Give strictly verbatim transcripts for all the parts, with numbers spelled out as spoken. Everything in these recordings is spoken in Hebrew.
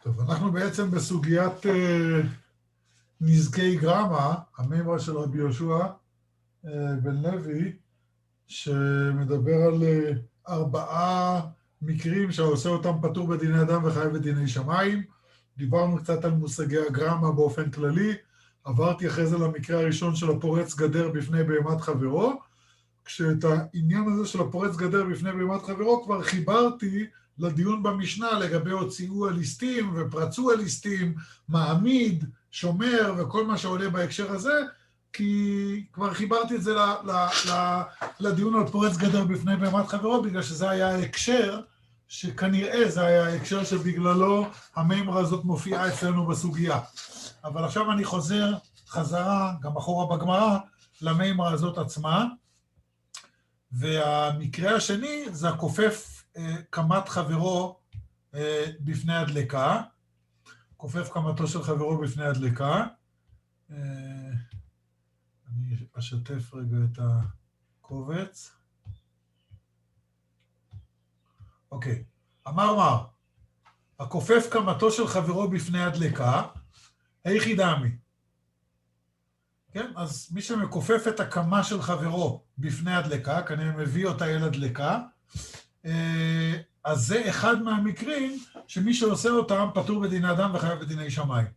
טוב, אנחנו בעצם בסוגיית אה, נזקי גרמה, המימרה של רבי יהושע אה, בן לוי, שמדבר על אה, ארבעה מקרים שעושה אותם פטור בדיני אדם וחייב בדיני שמיים. דיברנו קצת על מושגי הגרמה באופן כללי, עברתי אחרי זה למקרה הראשון של הפורץ גדר בפני בהמת חברו, כשאת העניין הזה של הפורץ גדר בפני בהמת חברו כבר חיברתי לדיון במשנה לגבי הוציאו הליסטים ופרצו הליסטים, מעמיד, שומר וכל מה שעולה בהקשר הזה, כי כבר חיברתי את זה ל, ל, ל, לדיון על פורץ גדר בפני בהמת חברו, בגלל שזה היה ההקשר, שכנראה זה היה ההקשר שבגללו המימרה הזאת מופיעה אצלנו בסוגיה. אבל עכשיו אני חוזר חזרה, גם אחורה בגמרא, למימרה הזאת עצמה, והמקרה השני זה הכופף אה, קמת חברו אה, בפני הדלקה, כופף קמתו של חברו בפני הדלקה. אה, אני אשתף רגע את הקובץ. אוקיי, אמר מר, הכופף קמתו של חברו בפני הדלקה, היכי דמי. כן, אז מי שמכופף את הקמה של חברו בפני הדלקה, כנראה מביא אותה אל הדלקה, אז זה אחד מהמקרים שמי שעושה אותם פטור בדיני אדם וחייב בדיני שמיים.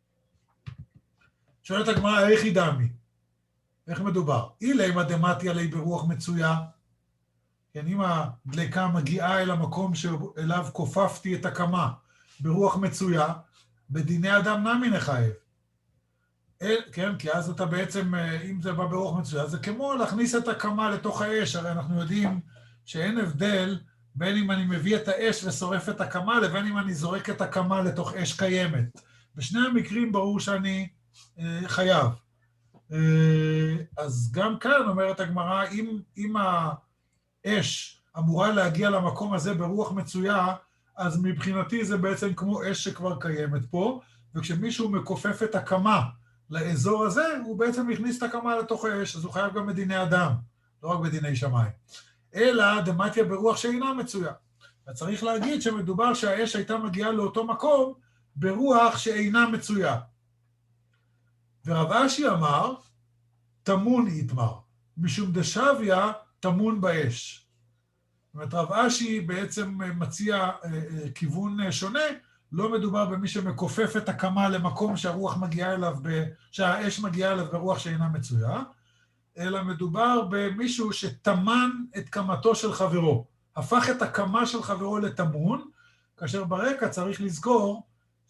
שואלת הגמרא, היכי דמי. איך מדובר? אילי דמתי עלי ברוח מצויה, כן, אם הדלקה מגיעה אל המקום שאליו כופפתי את הקמה ברוח מצויה, בדיני אדם נמי נחייב. אל, כן, כי אז אתה בעצם, אם זה בא ברוח מצויה, זה כמו להכניס את הקמה לתוך האש, הרי אנחנו יודעים שאין הבדל בין אם אני מביא את האש ושורף את הקמה, לבין אם אני זורק את הקמה לתוך אש קיימת. בשני המקרים ברור שאני אה, חייב. אה, אז גם כאן אומרת הגמרא, אם, אם האש אמורה להגיע למקום הזה ברוח מצויה, אז מבחינתי זה בעצם כמו אש שכבר קיימת פה, וכשמישהו מכופף את הקמה לאזור הזה, הוא בעצם הכניס את הקמה לתוך האש, אז הוא חייב גם בדיני אדם, לא רק בדיני שמיים. אלא דמתיה ברוח שאינה מצויה. וצריך להגיד שמדובר שהאש הייתה מגיעה לאותו מקום ברוח שאינה מצויה. ורב אשי אמר, תמון יתמר, משום דשביה תמון באש. זאת אומרת, רב אשי בעצם מציע כיוון שונה, לא מדובר במי שמכופף את הקמה למקום שהרוח מגיעה אליו, ב... שהאש מגיעה אליו ברוח שאינה מצויה, אלא מדובר במישהו שתמן את קמתו של חברו, הפך את הקמה של חברו לתמון, כאשר ברקע צריך לזכור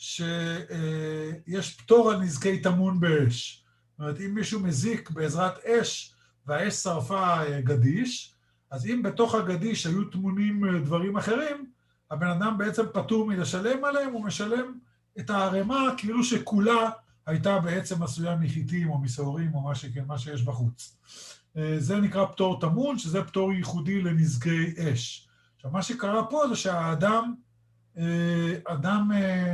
שיש פטור על נזקי תמון באש. זאת אומרת, אם מישהו מזיק בעזרת אש, והאש שרפה גדיש, אז אם בתוך הגדיש היו תמונים דברים אחרים, הבן אדם בעצם פטור מלשלם עליהם, הוא משלם את הערימה כאילו שכולה הייתה בעצם עשויה מחיטים או מסעורים או מה, שכן, מה שיש בחוץ. זה נקרא פטור תמון, שזה פטור ייחודי לנזקי אש. עכשיו, מה שקרה פה זה שהאדם, אדם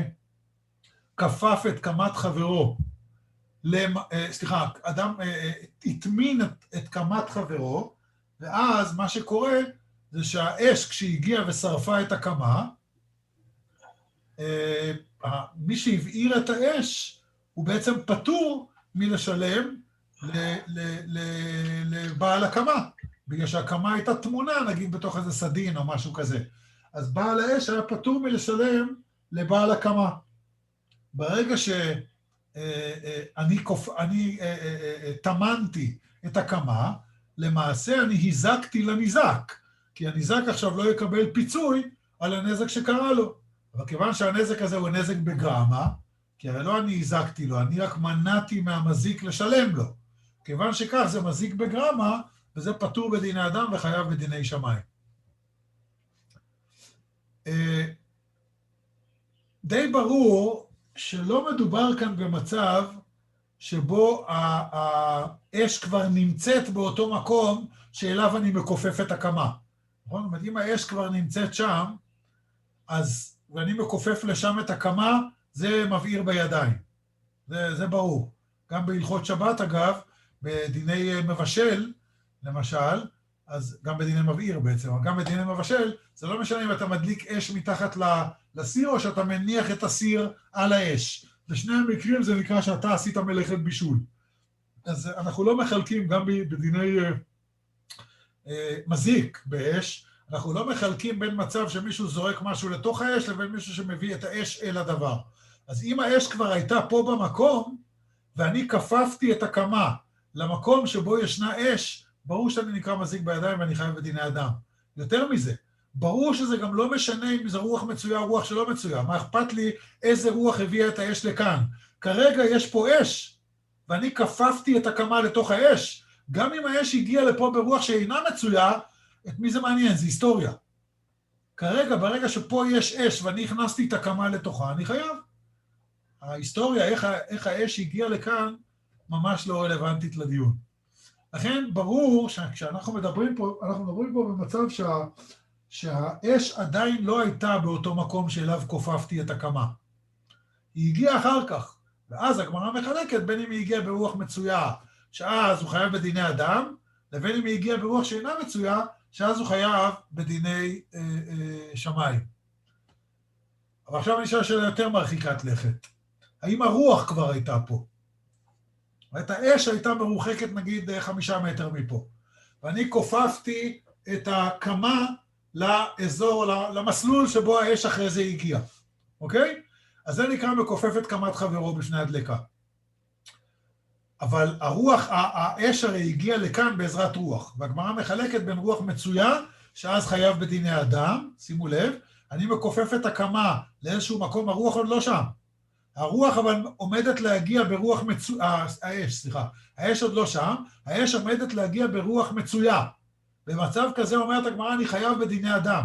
כפף את קמת חברו, סליחה, אדם התמין את קמת חברו, ואז מה שקורה זה שהאש כשהגיעה ושרפה את הקמה, מי שהבעיר את האש הוא בעצם פטור מלשלם לבעל הקמה, בגלל שהקמה הייתה תמונה, נגיד בתוך איזה סדין או משהו כזה. אז בעל האש היה פטור מלשלם לבעל הקמה. ברגע שאני תמנתי את הקמה, למעשה אני היזקתי לניזק, כי הניזק עכשיו לא יקבל פיצוי על הנזק שקרה לו. אבל כיוון שהנזק הזה הוא נזק בגרמה, כי הרי לא אני היזקתי לו, אני רק מנעתי מהמזיק לשלם לו. כיוון שכך זה מזיק בגרמה, וזה פטור בדיני אדם וחייב בדיני שמיים. די ברור שלא מדובר כאן במצב שבו האש כבר נמצאת באותו מקום שאליו אני מכופף את הקמה. נכון? זאת אומרת, אם האש כבר נמצאת שם, אז, ואני מכופף לשם את הקמה, זה מבעיר בידיים. זה, זה ברור. גם בהלכות שבת, אגב, בדיני מבשל, למשל, אז גם בדיני מבעיר בעצם, אבל גם בדיני מבשל, זה לא משנה אם אתה מדליק אש מתחת לסיר, או שאתה מניח את הסיר על האש. בשני המקרים זה נקרא שאתה עשית מלאכת בישול. אז אנחנו לא מחלקים, גם בדיני אה, מזיק באש, אנחנו לא מחלקים בין מצב שמישהו זורק משהו לתוך האש, לבין מישהו שמביא את האש אל הדבר. אז אם האש כבר הייתה פה במקום, ואני כפפתי את הקמה למקום שבו ישנה אש, ברור שאני נקרא מזיק בידיים ואני חייב בדיני אדם. יותר מזה, ברור שזה גם לא משנה אם זה רוח מצויה או רוח שלא מצויה. מה אכפת לי איזה רוח הביאה את האש לכאן? כרגע יש פה אש, ואני כפפתי את הקמה לתוך האש. גם אם האש הגיעה לפה ברוח שאינה מצויה, את מי זה מעניין? זה היסטוריה. כרגע, ברגע שפה יש אש ואני הכנסתי את הקמה לתוכה, אני חייב. ההיסטוריה, איך, איך האש הגיעה לכאן, ממש לא רלוונטית לדיון. לכן ברור שכשאנחנו מדברים פה, אנחנו מדברים פה במצב שה, שהאש עדיין לא הייתה באותו מקום שאליו כופפתי את הקמה. היא הגיעה אחר כך, ואז הגמרא מחלקת בין אם היא הגיעה ברוח מצויה, שאז הוא חייב בדיני אדם, לבין אם היא הגיעה ברוח שאינה מצויה, שאז הוא חייב בדיני אה, אה, שמיים. אבל עכשיו אני אשאל שאלה יותר מרחיקת לכת. האם הרוח כבר הייתה פה? את האש הייתה מרוחקת נגיד חמישה מטר מפה, ואני כופפתי את הקמה לאזור, למסלול שבו האש אחרי זה הגיעה, אוקיי? אז זה נקרא מכופף את קמת חברו בפני הדלקה. אבל הרוח, האש הרי הגיעה לכאן בעזרת רוח, והגמרא מחלקת בין רוח מצויה, שאז חייב בדיני אדם, שימו לב, אני מכופף את הקמה לאיזשהו מקום, הרוח עוד לא שם. הרוח אבל עומדת להגיע ברוח מצויה, האש, סליחה, האש עוד לא שם, האש עומדת להגיע ברוח מצויה. במצב כזה אומרת הגמרא, אני חייב בדיני אדם.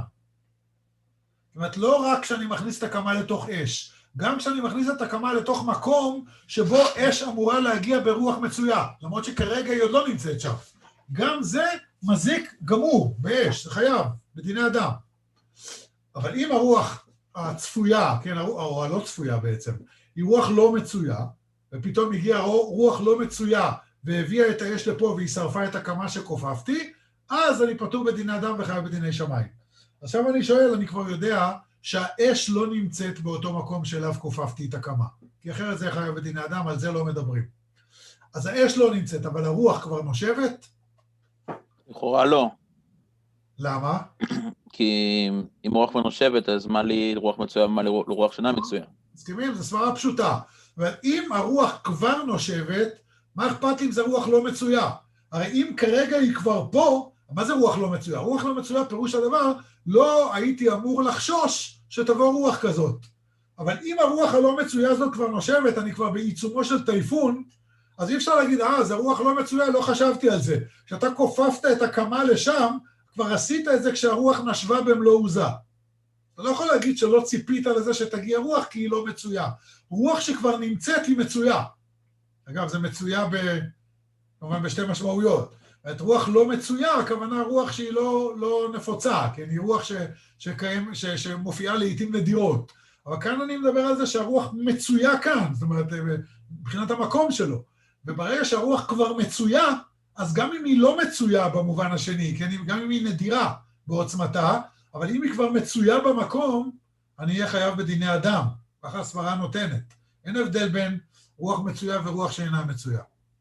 זאת אומרת, לא רק כשאני מכניס את הקמה לתוך אש, גם כשאני מכניס את הקמה לתוך מקום שבו אש אמורה להגיע ברוח מצויה, למרות שכרגע היא עוד לא נמצאת שם. גם זה מזיק גמור באש, זה חייב, בדיני אדם. אבל אם הרוח הצפויה, כן, או הלא צפויה בעצם, היא רוח לא מצויה, ופתאום הגיעה רוח לא מצויה, והביאה את האש לפה והיא שרפה את הקמה שכופפתי, אז אני פטור בדיני אדם וחייב בדיני שמיים. עכשיו אני שואל, אני כבר יודע שהאש לא נמצאת באותו מקום שאליו כופפתי את הקמה, כי אחרת זה חייב בדיני אדם, על זה לא מדברים. אז האש לא נמצאת, אבל הרוח כבר נושבת? לכאורה לא. למה? כי אם רוח כבר נושבת, אז מה לי רוח מצויה ומה לי רוח שאינה מצויה? מסכימים? זו סברה פשוטה. אבל אם הרוח כבר נושבת, מה אכפת אם זה רוח לא מצויה? הרי אם כרגע היא כבר פה, מה זה רוח לא מצויה? רוח לא מצויה, פירוש הדבר, לא הייתי אמור לחשוש שתבוא רוח כזאת. אבל אם הרוח הלא מצויה הזאת כבר נושבת, אני כבר בעיצומו של טייפון, אז אי אפשר להגיד, אה, זה רוח לא מצויה, לא חשבתי על זה. כשאתה כופפת את הקמה לשם, כבר עשית את זה כשהרוח נשבה במלוא עוזה. אתה לא יכול להגיד שלא ציפית לזה שתגיע רוח, כי היא לא מצויה. רוח שכבר נמצאת היא מצויה. אגב, זה מצויה ב... כמובן בשתי משמעויות. את רוח לא מצויה, הכוונה רוח שהיא לא, לא נפוצה, כן? היא רוח ש, שקיים, ש, שמופיעה לעתים נדירות. אבל כאן אני מדבר על זה שהרוח מצויה כאן, זאת אומרת, מבחינת המקום שלו. וברגע שהרוח כבר מצויה, אז גם אם היא לא מצויה במובן השני, כן? גם אם היא נדירה בעוצמתה, אבל אם היא כבר מצויה במקום, אני אהיה חייב בדיני אדם. ככה הסברה נותנת. אין הבדל בין רוח מצויה ורוח שאינה מצויה.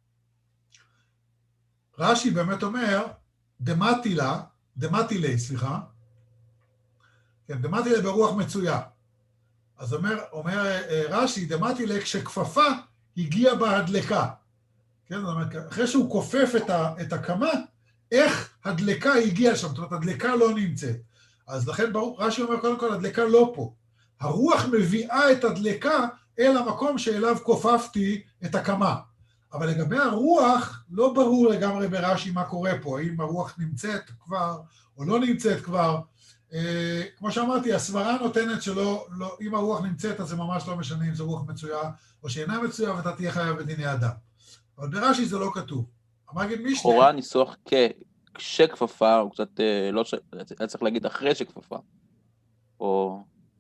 רש"י באמת אומר, דמטילה, דמטילי, סליחה, כן, דמטילה ברוח מצויה. אז אומר, אומר רש"י, דמטילה כשכפפה הגיע בהדלקה. כן, זאת אומרת, אחרי שהוא כופף את, ה, את הקמה, איך הדלקה הגיעה שם, זאת אומרת, הדלקה לא נמצאת. אז לכן ברור, רש"י אומר קודם כל, הדלקה לא פה. הרוח מביאה את הדלקה אל המקום שאליו כופפתי את הקמה. אבל לגבי הרוח, לא ברור לגמרי ברש"י מה קורה פה, האם הרוח נמצאת כבר או לא נמצאת כבר. אה, כמו שאמרתי, הסברה נותנת שלא, לא, אם הרוח נמצאת, אז זה ממש לא משנה אם זה רוח מצויה או שאינה מצויה, ואתה תהיה חייב בדיני אדם. אבל ברש"י זה לא כתוב. המגיד משנה... לכאורה ניסוח כשכפפה, הוא קצת לא ש... היה צריך להגיד אחרי שכפפה. או...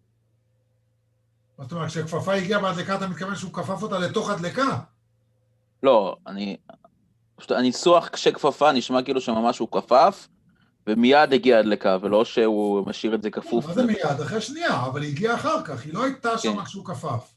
זאת אומרת, כשכפפה הגיעה בהדלקה, אתה מתכוון שהוא כפף אותה לתוך הדלקה? לא, אני... הניסוח כשכפפה נשמע כאילו שממש הוא כפף, ומיד הגיעה הדלקה, ולא שהוא משאיר את זה כפוף. מה זה מיד? אחרי שנייה, אבל היא הגיעה אחר כך, היא לא הייתה שם כשהוא כפף.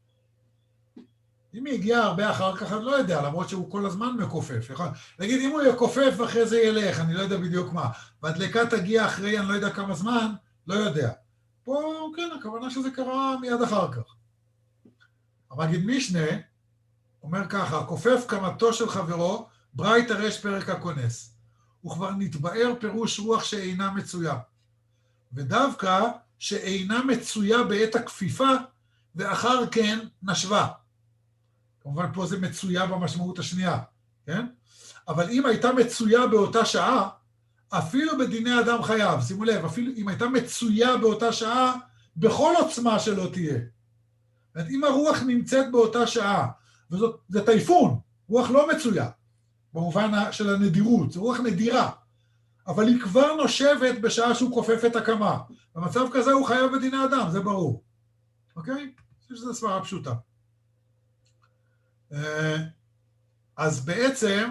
אם היא הגיעה הרבה אחר כך, אני לא יודע, למרות שהוא כל הזמן מכופף. נגיד, אם הוא יכופף ואחרי זה ילך, אני לא יודע בדיוק מה. והדלקה תגיע אחרי, אני לא יודע כמה זמן, לא יודע. פה, כן, הכוונה שזה קרה מיד אחר כך. המגיד משנה אומר ככה, כופף קמתו של חברו, ברייתא רש פרק הכונס. הוא כבר נתבאר פירוש רוח שאינה מצויה. ודווקא שאינה מצויה בעת הכפיפה, ואחר כן נשבה. כמובן פה זה מצויה במשמעות השנייה, כן? אבל אם הייתה מצויה באותה שעה, אפילו בדיני אדם חייב, שימו לב, אפילו אם הייתה מצויה באותה שעה, בכל עוצמה שלא תהיה. זאת אם הרוח נמצאת באותה שעה, וזאת, זה טייפון, רוח לא מצויה, במובן של הנדירות, זו רוח נדירה, אבל היא כבר נושבת בשעה שהוא כופף את הקמה. במצב כזה הוא חייב בדיני אדם, זה ברור. אוקיי? אני חושב שזו סברה פשוטה. אז בעצם,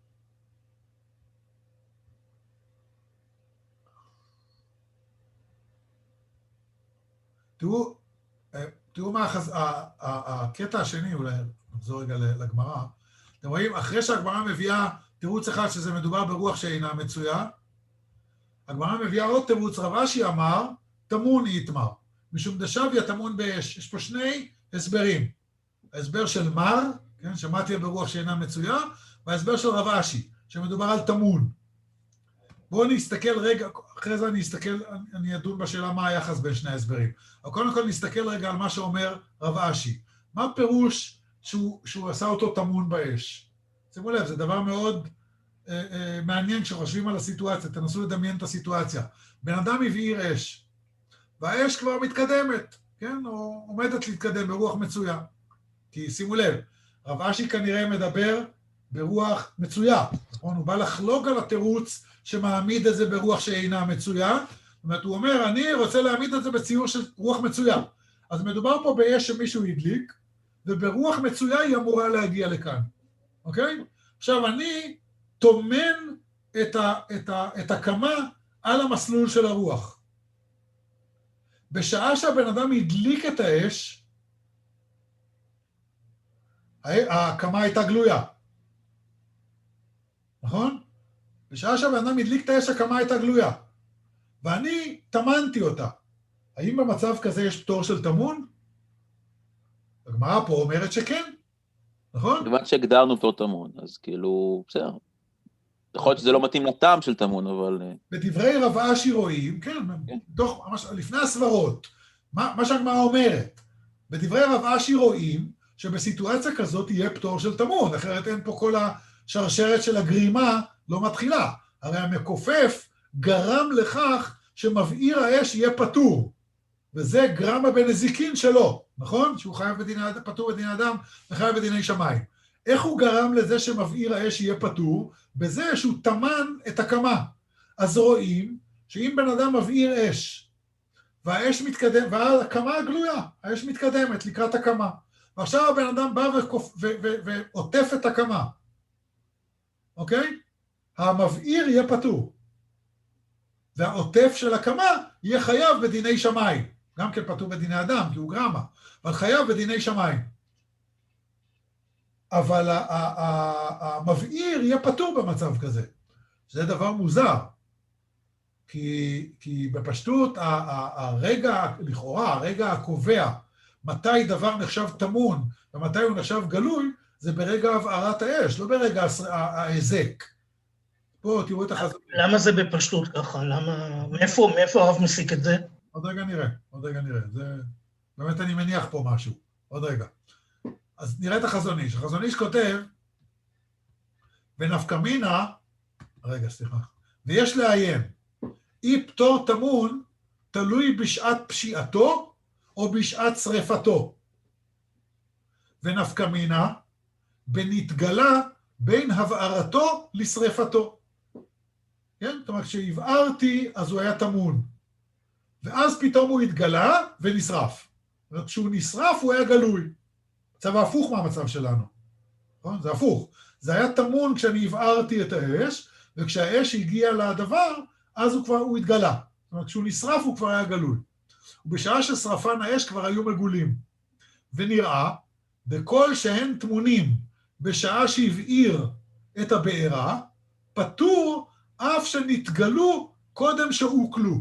תראו, תראו מה החז... הקטע השני, אולי נחזור רגע לגמרא. אתם רואים, אחרי שהגמרא מביאה תירוץ אחד שזה מדובר ברוח שאינה מצויה, הגמרא מביאה עוד תירוץ, רב אשי אמר, תמון יתמר. משום דשביה תמון באש. יש פה שני הסברים. ההסבר של מר, כן, שמעתי ברוח שאינה מצויה, וההסבר של רב אשי, שמדובר על תמון. בואו נסתכל רגע, אחרי זה אני אסתכל, אני אדון בשאלה מה היחס בין שני ההסברים. אבל קודם כל נסתכל רגע על מה שאומר רב אשי. מה הפירוש שהוא, שהוא עשה אותו תמון באש? שימו לב, זה דבר מאוד אה, אה, מעניין כשחושבים על הסיטואציה, תנסו לדמיין את הסיטואציה. בן אדם הבעיר אש, והאש כבר מתקדמת, כן? או עומדת להתקדם ברוח מצויה. כי שימו לב, רב אשי כנראה מדבר ברוח מצויה, נכון? הוא בא לחלוק על התירוץ שמעמיד את זה ברוח שאינה מצויה, זאת אומרת, הוא אומר, אני רוצה להעמיד את זה בציור של רוח מצויה. אז מדובר פה באש שמישהו הדליק, וברוח מצויה היא אמורה להגיע לכאן, אוקיי? עכשיו, אני תומן את, ה, את, ה, את הקמה על המסלול של הרוח. בשעה שהבן אדם הדליק את האש, הקמה הייתה גלויה, נכון? בשעה שהבן אדם הדליק את האש, הקמה הייתה גלויה, ואני תמנתי אותה. האם במצב כזה יש פטור של תמון? הגמרא פה אומרת שכן, נכון? כיוון שהגדרנו פטור תמון, אז כאילו, בסדר. יכול להיות שזה לא מתאים לטעם של תמון, אבל... בדברי רב אשי רואים, כן, תוך, לפני הסברות, מה, מה שהגמרא אומרת, בדברי רב אשי רואים שבסיטואציה כזאת יהיה פטור של תמון, אחרת אין פה כל השרשרת של הגרימה לא מתחילה. הרי המכופף גרם לכך שמבעיר האש יהיה פטור, וזה גרמה בנזיקין שלו, נכון? שהוא חייב בדיני, פטור בדיני אדם וחייב בדיני שמיים. איך הוא גרם לזה שמבעיר האש יהיה פטור? בזה שהוא תמן את הקמה. אז רואים שאם בן אדם מבעיר אש, והאש מתקדם, והקמה גלויה, האש מתקדמת לקראת הקמה. ועכשיו הבן אדם בא ועוטף את הקמה. אוקיי? המבעיר יהיה פטור. והעוטף של הקמה יהיה חייב בדיני שמיים. גם כן פטור בדיני אדם, כי הוא גרמה, אבל חייב בדיני שמיים. אבל המבעיר יהיה פטור במצב כזה. זה דבר מוזר. כי, כי בפשטות הרגע, לכאורה, הרגע הקובע, מתי דבר נחשב תמון ומתי הוא נחשב גלוי, זה ברגע הבערת האש, לא ברגע ההזק. פה תראו את החזון. למה זה בפשטות ככה? למה, מאיפה, מאיפה הרב מסיק את זה? עוד רגע נראה, עוד רגע נראה. זה, באמת אני מניח פה משהו. עוד רגע. אז נראה את החזון איש. החזון איש כותב, ונפקא מינה, רגע, סליחה, ויש לעיין, אי פטור תמון תלוי בשעת פשיעתו או בשעת שרפתו. ונפקא מינה, בנתגלה בין הבערתו לשרפתו. כן? זאת אומרת, כשהבערתי, אז הוא היה תמון. ואז פתאום הוא התגלה ונשרף. זאת אומרת, כשהוא נשרף, הוא היה גלוי. מצב ההפוך מהמצב שלנו. נכון? זה הפוך. זה היה תמון כשאני הבערתי את האש, וכשהאש הגיעה לדבר, אז הוא כבר, הוא התגלה. זאת אומרת, כשהוא נשרף הוא כבר היה גלוי. ובשעה ששרפן האש כבר היו מגולים. ונראה, וכל שהן תמונים בשעה שהבעיר את הבעירה, פטור אף שנתגלו קודם שהוקלו.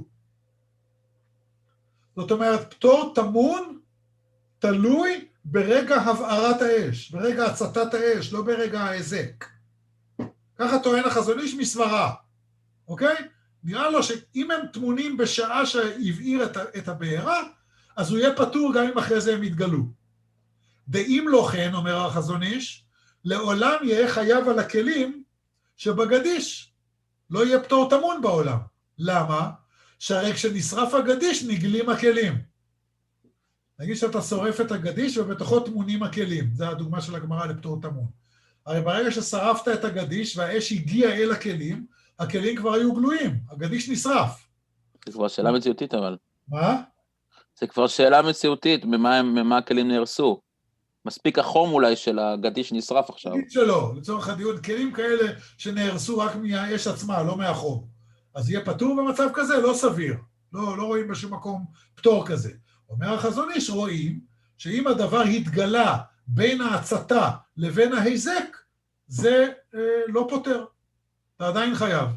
זאת אומרת, פטור תמון תלוי ברגע הבערת האש, ברגע הצתת האש, לא ברגע ההיזק. ככה טוען החזון איש מסברה, אוקיי? נראה לו שאם הם תמונים בשעה שהבעיר את הבעירה, אז הוא יהיה פטור גם אם אחרי זה הם יתגלו. דאם לא כן, אומר החזון איש, לעולם יהיה חייב על הכלים שבגדיש. לא יהיה פטור תמון בעולם. למה? שהרי כשנשרף הגדיש נגלים הכלים. נגיד שאתה שורף את הגדיש ובתוכו תמונים הכלים. זו הדוגמה של הגמרא לפטור תמון. הרי ברגע ששרפת את הגדיש והאש הגיעה אל הכלים, הכלים כבר היו גלויים, הגדיש נשרף. זה כבר שאלה מציאותית אבל. מה? זה כבר שאלה מציאותית, ממה, ממה הכלים נהרסו. מספיק החום אולי של הגדיש נשרף עכשיו. נגיד שלא, לצורך הדיון, כלים כאלה שנהרסו רק מהאש עצמה, לא מהחום. אז יהיה פטור במצב כזה? לא סביר. לא, לא רואים בשום מקום פטור כזה. אומר החזון איש, רואים שאם הדבר התגלה בין ההצתה לבין ההיזק, זה אה, לא פותר. אתה עדיין חייב.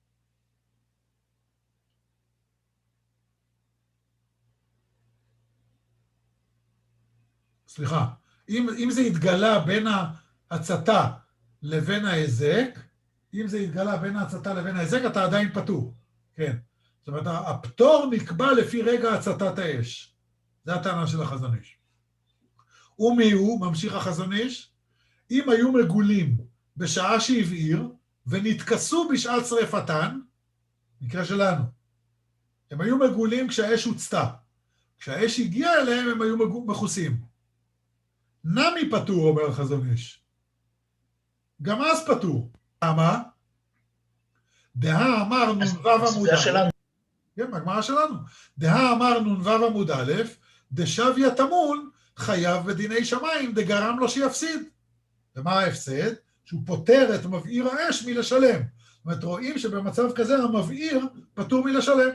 סליחה, אם, אם זה התגלה בין ההצתה לבין ההיזק, אם זה התגלה בין ההצתה לבין ההיזק, אתה עדיין פטור. כן. זאת אומרת, הפטור נקבע לפי רגע הצתת האש. זה הטענה של החזון איש. ומי הוא, ממשיך החזון איש, אם היו מגולים בשעה שהבעיר, ונתכסו בשעת שריפתן, מקרה שלנו, הם היו מגולים כשהאש הוצתה. כשהאש הגיעה אליהם, הם היו מכוסים. נמי פטור, אומר החזון איש. גם אז פטור. למה? דהה אמר נ"ו עמוד א', כן, הגמרא שלנו. דהה אמר נ"ו עמוד א', דשביה תמון חייב בדיני שמיים, דגרם לו שיפסיד. ומה ההפסד? שהוא פותר את מבעיר האש מלשלם. זאת אומרת, רואים שבמצב כזה המבעיר פטור מלשלם.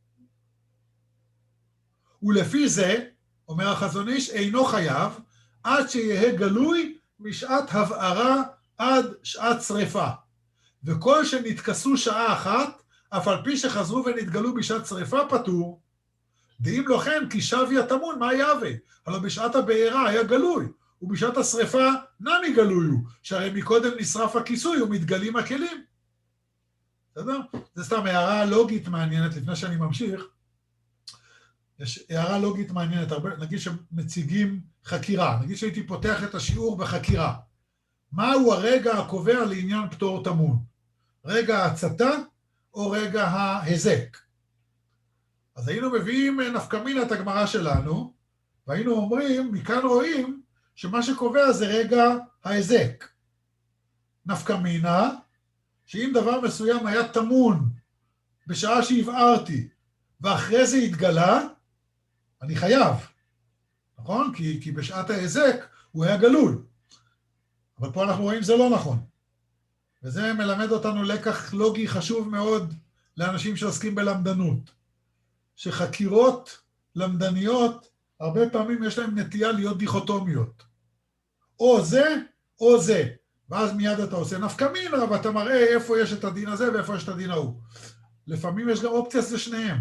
ולפי זה, אומר החזון איש, אינו חייב, עד שיהיה גלוי משעת הבערה עד שעת שריפה. וכל שנתכסו שעה אחת, אף על פי שחזרו ונתגלו בשעת שריפה פטור, דאם לא כן, כי שביה תמון, מה יהווה? הלוא בשעת הבעירה היה גלוי, ובשעת השריפה נמי גלוי הוא, שהרי מקודם נשרף הכיסוי ומתגלים הכלים. בסדר? זה סתם הערה לוגית מעניינת, לפני שאני ממשיך. יש הערה לוגית מעניינת, הרבה, נגיד שמציגים חקירה, נגיד שהייתי פותח את השיעור בחקירה. מהו הרגע הקובע לעניין פטור תמון? רגע ההצתה או רגע ההיזק? אז היינו מביאים נפקא מינה את הגמרא שלנו, והיינו אומרים, מכאן רואים שמה שקובע זה רגע ההיזק. נפקא מינה, שאם דבר מסוים היה תמון בשעה שהבערתי, ואחרי זה התגלה, אני חייב. נכון? כי, כי בשעת ההיזק הוא היה גלוי. אבל פה אנחנו רואים זה לא נכון. וזה מלמד אותנו לקח לוגי חשוב מאוד לאנשים שעוסקים בלמדנות. שחקירות למדניות, הרבה פעמים יש להם נטייה להיות דיכוטומיות. או זה, או זה. ואז מיד אתה עושה נפקא מינה, ואתה מראה איפה יש את הדין הזה ואיפה יש את הדין ההוא. לפעמים יש גם אופציה לשניהם.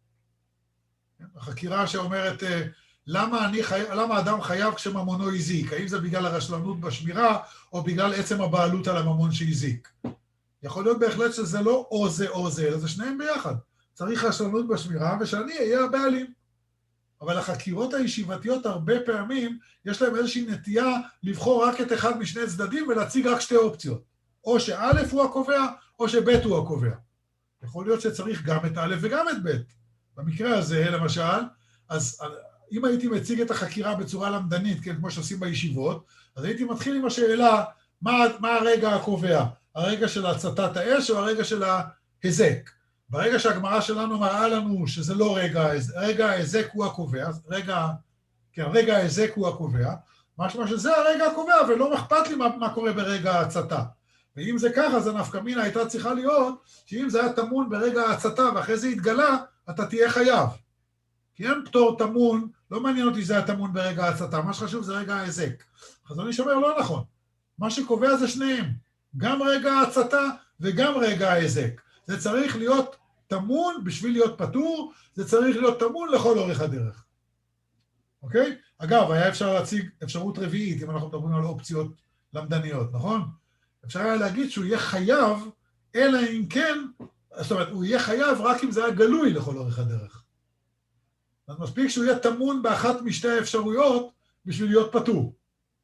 החקירה שאומרת, למה, אני חי... למה אדם חייב כשממונו הזיק? האם זה בגלל הרשלנות בשמירה, או בגלל עצם הבעלות על הממון שהזיק? יכול להיות בהחלט שזה לא או זה או זה, אלא זה שניהם ביחד. צריך רשלנות בשמירה, ושאני אהיה הבעלים. אבל החקירות הישיבתיות הרבה פעמים, יש להם איזושהי נטייה לבחור רק את אחד משני צדדים, ולהציג רק שתי אופציות. או שא' הוא הקובע, או שב' הוא הקובע. יכול להיות שצריך גם את א' וגם את ב'. במקרה הזה, למשל, אז אם הייתי מציג את החקירה בצורה למדנית, כן, כמו שעושים בישיבות, אז הייתי מתחיל עם השאלה, מה, מה הרגע הקובע? הרגע של הצתת האש או הרגע של ההיזק? ברגע שהגמרא שלנו מראה לנו שזה לא רגע, רגע ההיזק הוא הקובע, רגע, כן, רגע ההיזק הוא הקובע, משמע שזה הרגע הקובע, ולא אכפת לי מה, מה קורה ברגע ההצתה. ואם זה ככה, אז הנפקא מינה הייתה צריכה להיות, שאם זה היה טמון ברגע ההצתה ואחרי זה התגלה, אתה תהיה חייב. כי אין פטור טמון, לא מעניין אותי שזה היה טמון ברגע ההצתה, מה שחשוב זה רגע ההיזק. החזון איש אומר, לא נכון. מה שקובע זה שניהם, גם רגע ההצתה וגם רגע ההיזק. זה צריך להיות טמון בשביל להיות פטור, זה צריך להיות טמון לכל אורך הדרך. אוקיי? אגב, היה אפשר להציג אפשרות רביעית, אם אנחנו מדברים על אופציות למדניות, נכון? אפשר היה להגיד שהוא יהיה חייב, אלא אם כן, זאת אומרת, הוא יהיה חייב רק אם זה היה גלוי לכל אורך הדרך. אז מספיק שהוא יהיה טמון באחת משתי האפשרויות בשביל להיות פטור.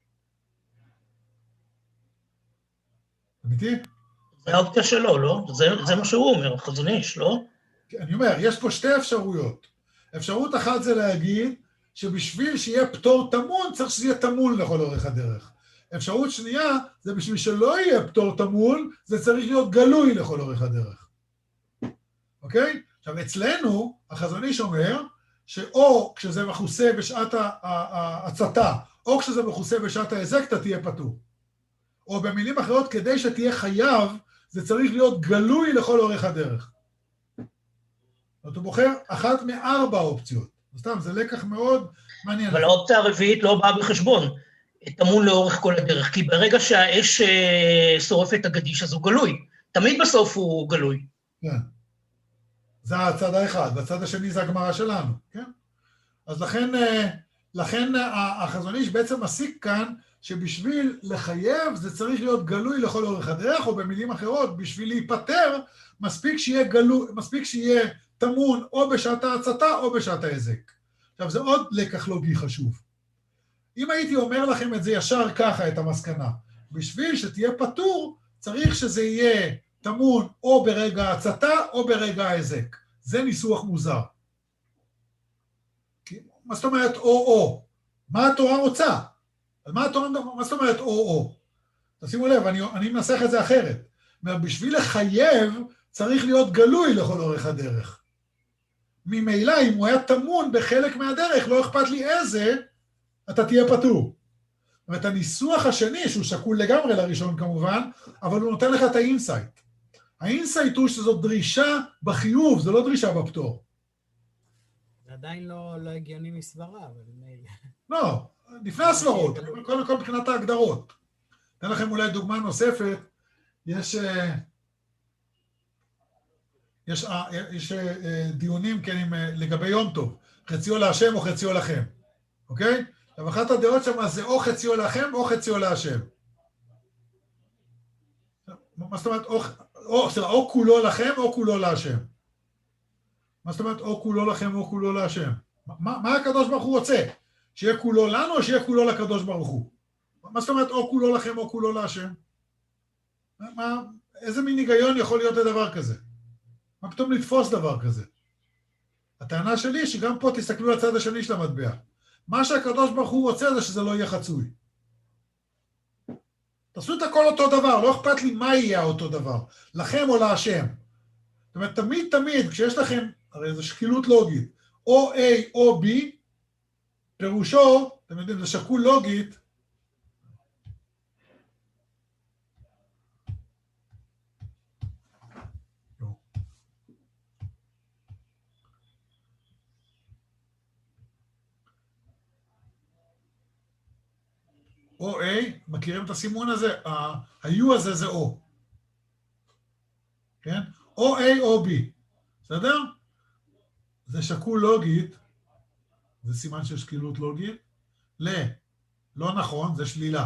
אמיתי? זה האופציה שלו, לא? זה, זה מה שהוא אומר, חזון איש, לא? אני אומר, יש פה שתי אפשרויות. אפשרות אחת זה להגיד שבשביל שיהיה פטור טמון, צריך שזה יהיה טמון לכל אורך הדרך. אפשרות שנייה, זה בשביל שלא יהיה פטור טמון, זה צריך להיות גלוי לכל אורך הדרך. אוקיי? עכשיו, אצלנו, החזון איש אומר, שאו כשזה מכוסה בשעת ההצתה, או כשזה מכוסה בשעת ההיזק, אתה תהיה פטור. או במילים אחרות, כדי שתהיה חייב, זה צריך להיות גלוי לכל אורך הדרך. אתה בוחר אחת מארבע אופציות. סתם, זה לקח מאוד מעניין. אבל האופציה הרביעית לא באה בחשבון, טמון לאורך כל הדרך, כי ברגע שהאש שורף את הגדיש, אז הוא גלוי. תמיד בסוף הוא גלוי. כן. זה הצד האחד, והצד השני זה הגמרא שלנו, כן? אז לכן, לכן החזון איש בעצם מסיק כאן, שבשביל לחייב זה צריך להיות גלוי לכל אורך הדרך, או במילים אחרות, בשביל להיפטר, מספיק שיהיה גלוי, מספיק שיהיה טמון או בשעת ההצתה או בשעת ההיזק. עכשיו, זה עוד לקח לוגי חשוב. אם הייתי אומר לכם את זה ישר ככה, את המסקנה, בשביל שתהיה פטור, צריך שזה יהיה טמון או ברגע ההצתה או ברגע ההיזק. זה ניסוח מוזר. מה זאת אומרת או-או? מה התורה רוצה? על מה התורה, מה זאת אומרת או-או? תשימו לב, אני, אני מנסח את זה אחרת. בשביל לחייב, צריך להיות גלוי לכל אורך הדרך. ממילא, אם הוא היה טמון בחלק מהדרך, לא אכפת לי איזה, אתה תהיה פטור. ואת הניסוח השני, שהוא שקול לגמרי לראשון כמובן, אבל הוא נותן לך את האינסייט. האינסייט הוא שזאת דרישה בחיוב, זו לא דרישה בפטור. זה עדיין לא, לא הגיוני מסברה, אבל מילא. לא, לפני הסברות, קודם כל מבחינת ההגדרות. אתן לכם אולי דוגמה נוספת, יש, יש, יש דיונים כן, עם, לגבי יום טוב, חציו להשם או חציו לכם, אוקיי? ואחת הדעות שם זה או חציו לכם או חציו להשם. מה זאת אומרת, או, או, או כולו לכם או כולו להשם. מה זאת אומרת, או כולו לכם או כולו להשם? מה, מה הקדוש ברוך הוא רוצה? שיהיה כולו לנו או שיהיה כולו לקדוש ברוך הוא? מה זאת אומרת, או כולו לכם או כולו להשם? מה, איזה מין היגיון יכול להיות לדבר כזה? מה פתאום לתפוס דבר כזה? הטענה שלי שגם פה תסתכלו על הצד השני של המטבע. מה שהקדוש ברוך הוא רוצה זה שזה לא יהיה חצוי. תעשו את הכל אותו דבר, לא אכפת לי מה יהיה אותו דבר, לכם או להשם. זאת אומרת, תמיד תמיד, כשיש לכם, הרי זו שקילות לוגית, או A או B, פירושו, אתם יודעים, זה שקול לוגית, או A, מכירים את הסימון הזה? ה-U הזה זה O. כן? או A או B. בסדר? זה שקול לוגית, זה סימן של שקילות לוגית, ל, לא נכון, זה שלילה.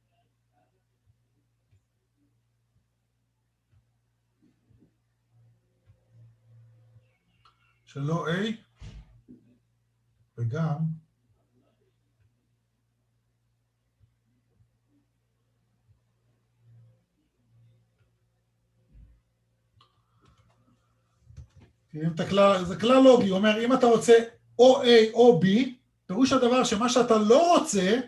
שלא A, וגם, זה כלל לוגי, הוא אומר, אם אתה רוצה או A או B, פירוש הדבר שמה שאתה לא רוצה,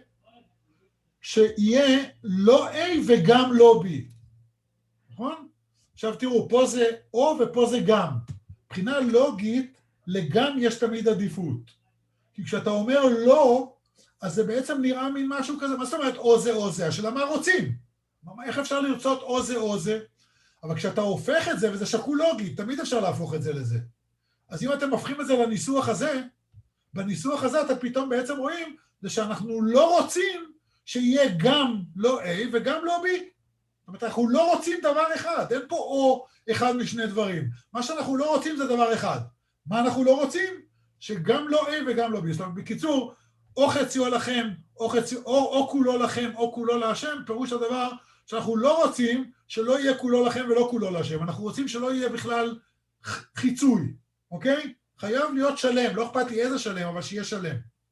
שיהיה לא A וגם לא B. נכון? עכשיו תראו, פה זה או ופה זה גם. מבחינה לוגית, לגם יש תמיד עדיפות. כי כשאתה אומר לא, אז זה בעצם נראה מין משהו כזה, מה זאת אומרת או זה או זה? השאלה מה רוצים? איך אפשר לרצות או זה או זה? אבל כשאתה הופך את זה, וזה שקול לוגי, תמיד אפשר להפוך את זה לזה. אז אם אתם הופכים את זה לניסוח הזה, בניסוח הזה אתם פתאום בעצם רואים, זה שאנחנו לא רוצים שיהיה גם לא A וגם לא B. זאת אומרת, אנחנו לא רוצים דבר אחד, אין פה או אחד משני דברים. מה שאנחנו לא רוצים זה דבר אחד. מה אנחנו לא רוצים? שגם לא A וגם לא B. זאת אומרת, בקיצור, או חציו לכם, או, חציו, או, או כולו לכם, או כולו להשם, פירוש הדבר שאנחנו לא רוצים שלא יהיה כולו לכם ולא כולו להשם. אנחנו רוצים שלא יהיה בכלל חיצוי, אוקיי? חייב להיות שלם, לא אכפת לי איזה שלם, אבל שיהיה שלם.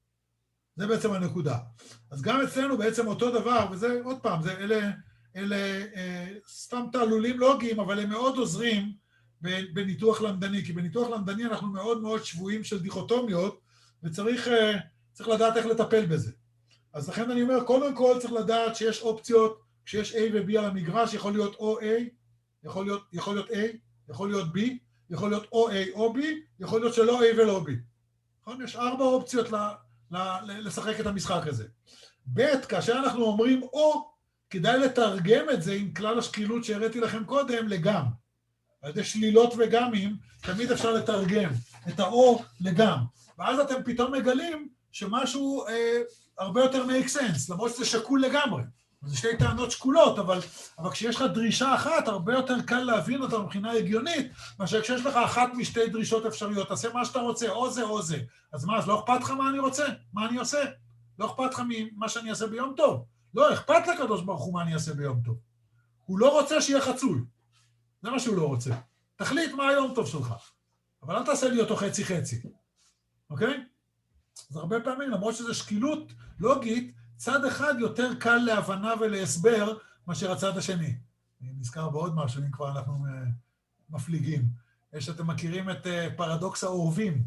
זה בעצם הנקודה. אז גם אצלנו בעצם אותו דבר, וזה עוד פעם, זה אלה, אלה אה, סתם תעלולים לוגיים, אבל הם מאוד עוזרים בניתוח למדני, כי בניתוח למדני אנחנו מאוד מאוד שבויים של דיכוטומיות, וצריך אה, צריך לדעת איך לטפל בזה. אז לכן אני אומר, קודם כל צריך לדעת שיש אופציות, כשיש A ו-B על המגרש, יכול להיות או A, יכול להיות, יכול להיות A, יכול להיות B, יכול להיות או A או B, יכול להיות שלא A ולא B. נכון? יש ארבע אופציות ל, ל, ל, לשחק את המשחק הזה. ב', כאשר אנחנו אומרים או, כדאי לתרגם את זה עם כלל השקילות שהראיתי לכם קודם לגם. על ידי שלילות וגמים, תמיד אפשר לתרגם את האו לגם. ואז אתם פתאום מגלים שמשהו אה, הרבה יותר make sense, למרות שזה שקול לגמרי. זה שתי טענות שקולות, אבל, אבל כשיש לך דרישה אחת, הרבה יותר קל להבין אותה מבחינה הגיונית, מאשר כשיש לך אחת משתי דרישות אפשריות, תעשה מה שאתה רוצה, או זה או זה. אז מה, אז לא אכפת לך מה אני רוצה? מה אני עושה? לא אכפת לך ממה שאני אעשה ביום טוב. לא, אכפת לקדוש ברוך הוא מה אני אעשה ביום טוב. הוא לא רוצה שיהיה חצוי. זה מה שהוא לא רוצה. תחליט מה היום טוב שלך. אבל אל תעשה לי אותו חצי חצי. אוקיי? אז הרבה פעמים, למרות שזו שקילות לוגית, צד אחד יותר קל להבנה ולהסבר מאשר הצד השני. אני נזכר בעוד משהו, אם כבר אנחנו מפליגים. יש, אתם מכירים את פרדוקס האורבים.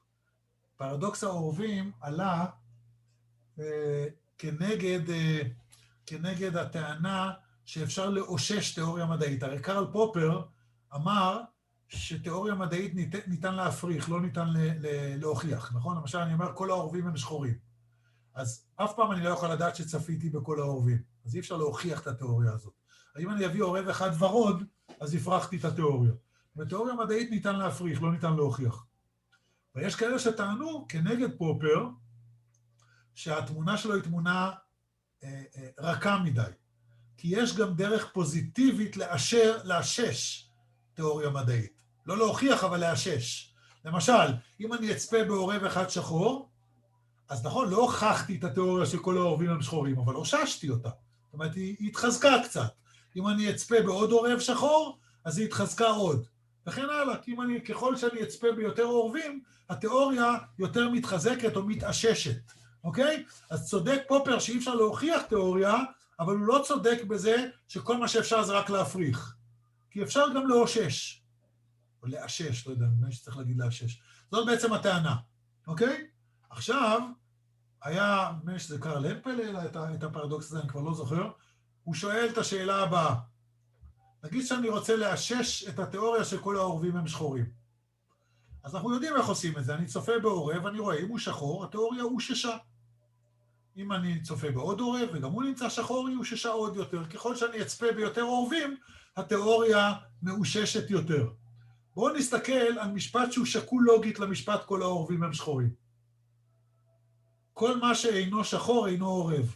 פרדוקס האורבים עלה אה, כנגד, אה, כנגד הטענה שאפשר לאושש תיאוריה מדעית. הרי קרל פופר אמר שתיאוריה מדעית ניתן, ניתן להפריך, לא ניתן ל, ל, להוכיח, נכון? למשל, אני אומר, כל האורבים הם שחורים. אז אף פעם אני לא יכול לדעת שצפיתי בכל האורבים. אז אי אפשר להוכיח את התיאוריה הזאת. אם אני אביא עורב אחד ורוד, אז הפרחתי את התיאוריה. בתיאוריה מדעית ניתן להפריך, לא ניתן להוכיח. ויש כאלה שטענו, כנגד פופר, שהתמונה שלו היא תמונה אה, אה, רכה מדי. כי יש גם דרך פוזיטיבית לאשר, לאשש תיאוריה מדעית. לא להוכיח, אבל לאשש. למשל, אם אני אצפה בעורב אחד שחור, אז נכון, לא הוכחתי את התיאוריה של כל העורבים הם שחורים, אבל הוששתי אותה. זאת אומרת, היא, היא התחזקה קצת. אם אני אצפה בעוד עורב שחור, אז היא התחזקה עוד. וכן הלאה, כי אם אני, ככל שאני אצפה ביותר עורבים, התיאוריה יותר מתחזקת או מתאששת. אוקיי? אז צודק פופר שאי אפשר להוכיח תיאוריה, אבל הוא לא צודק בזה שכל מה שאפשר זה רק להפריך. כי אפשר גם לאושש. או לאשש, לא יודע, אני שצריך להגיד לאשש. זאת בעצם הטענה. אוקיי? עכשיו, היה, נדמה לי שזה קרל הפל העלה את הפרדוקס הזה, אני כבר לא זוכר, הוא שואל את השאלה הבאה. נגיד שאני רוצה לאשש את התיאוריה של כל העורבים הם שחורים. אז אנחנו יודעים איך עושים את זה. אני צופה בעורב, אני רואה, אם הוא שחור, התיאוריה הוא ששה. אם אני צופה בעוד עורב, וגם הוא נמצא שחור, היא ששה עוד יותר. ככל שאני אצפה ביותר עורבים, התיאוריה מאוששת יותר. בואו נסתכל על משפט שהוא שקול לוגית למשפט כל העורבים הם שחורים. כל מה שאינו שחור אינו עורב.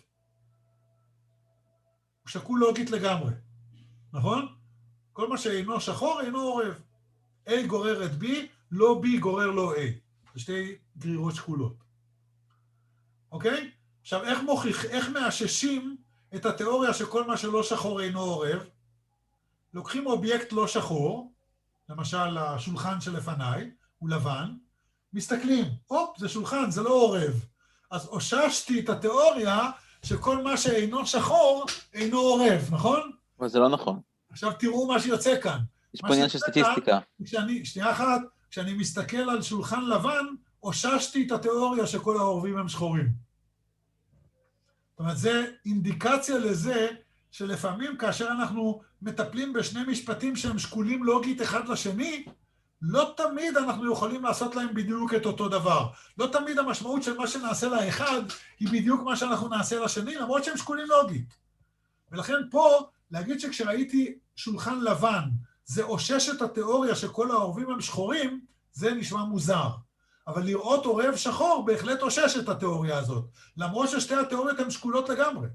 הוא שקול לוגית לגמרי, נכון? כל מה שאינו שחור אינו עורב. A גורר את B, לא B גורר לא A. זה שתי גרירות שקולות. אוקיי? עכשיו, איך מוכיח, איך מאששים את התיאוריה שכל מה שלא שחור אינו עורב? לוקחים אובייקט לא שחור, למשל השולחן שלפניי, הוא לבן, מסתכלים, הופ, זה שולחן, זה לא עורב. אז אוששתי את התיאוריה שכל מה שאינו שחור אינו עורב, נכון? אבל זה לא נכון. עכשיו תראו מה שיוצא כאן. יש פה עניין של סטטיסטיקה. כשאני, שנייה אחת, כשאני מסתכל על שולחן לבן, אוששתי את התיאוריה שכל העורבים הם שחורים. זאת אומרת, זה אינדיקציה לזה שלפעמים כאשר אנחנו מטפלים בשני משפטים שהם שקולים לוגית אחד לשני, לא תמיד אנחנו יכולים לעשות להם בדיוק את אותו דבר. לא תמיד המשמעות של מה שנעשה לאחד היא בדיוק מה שאנחנו נעשה לשני, למרות שהם שקולים לוגית. ולכן פה להגיד שכשראיתי שולחן לבן, זה אושש את התיאוריה שכל העורבים הם שחורים, זה נשמע מוזר. אבל לראות עורב שחור בהחלט אושש את התיאוריה הזאת, למרות ששתי התיאוריות הן שקולות לגמרי.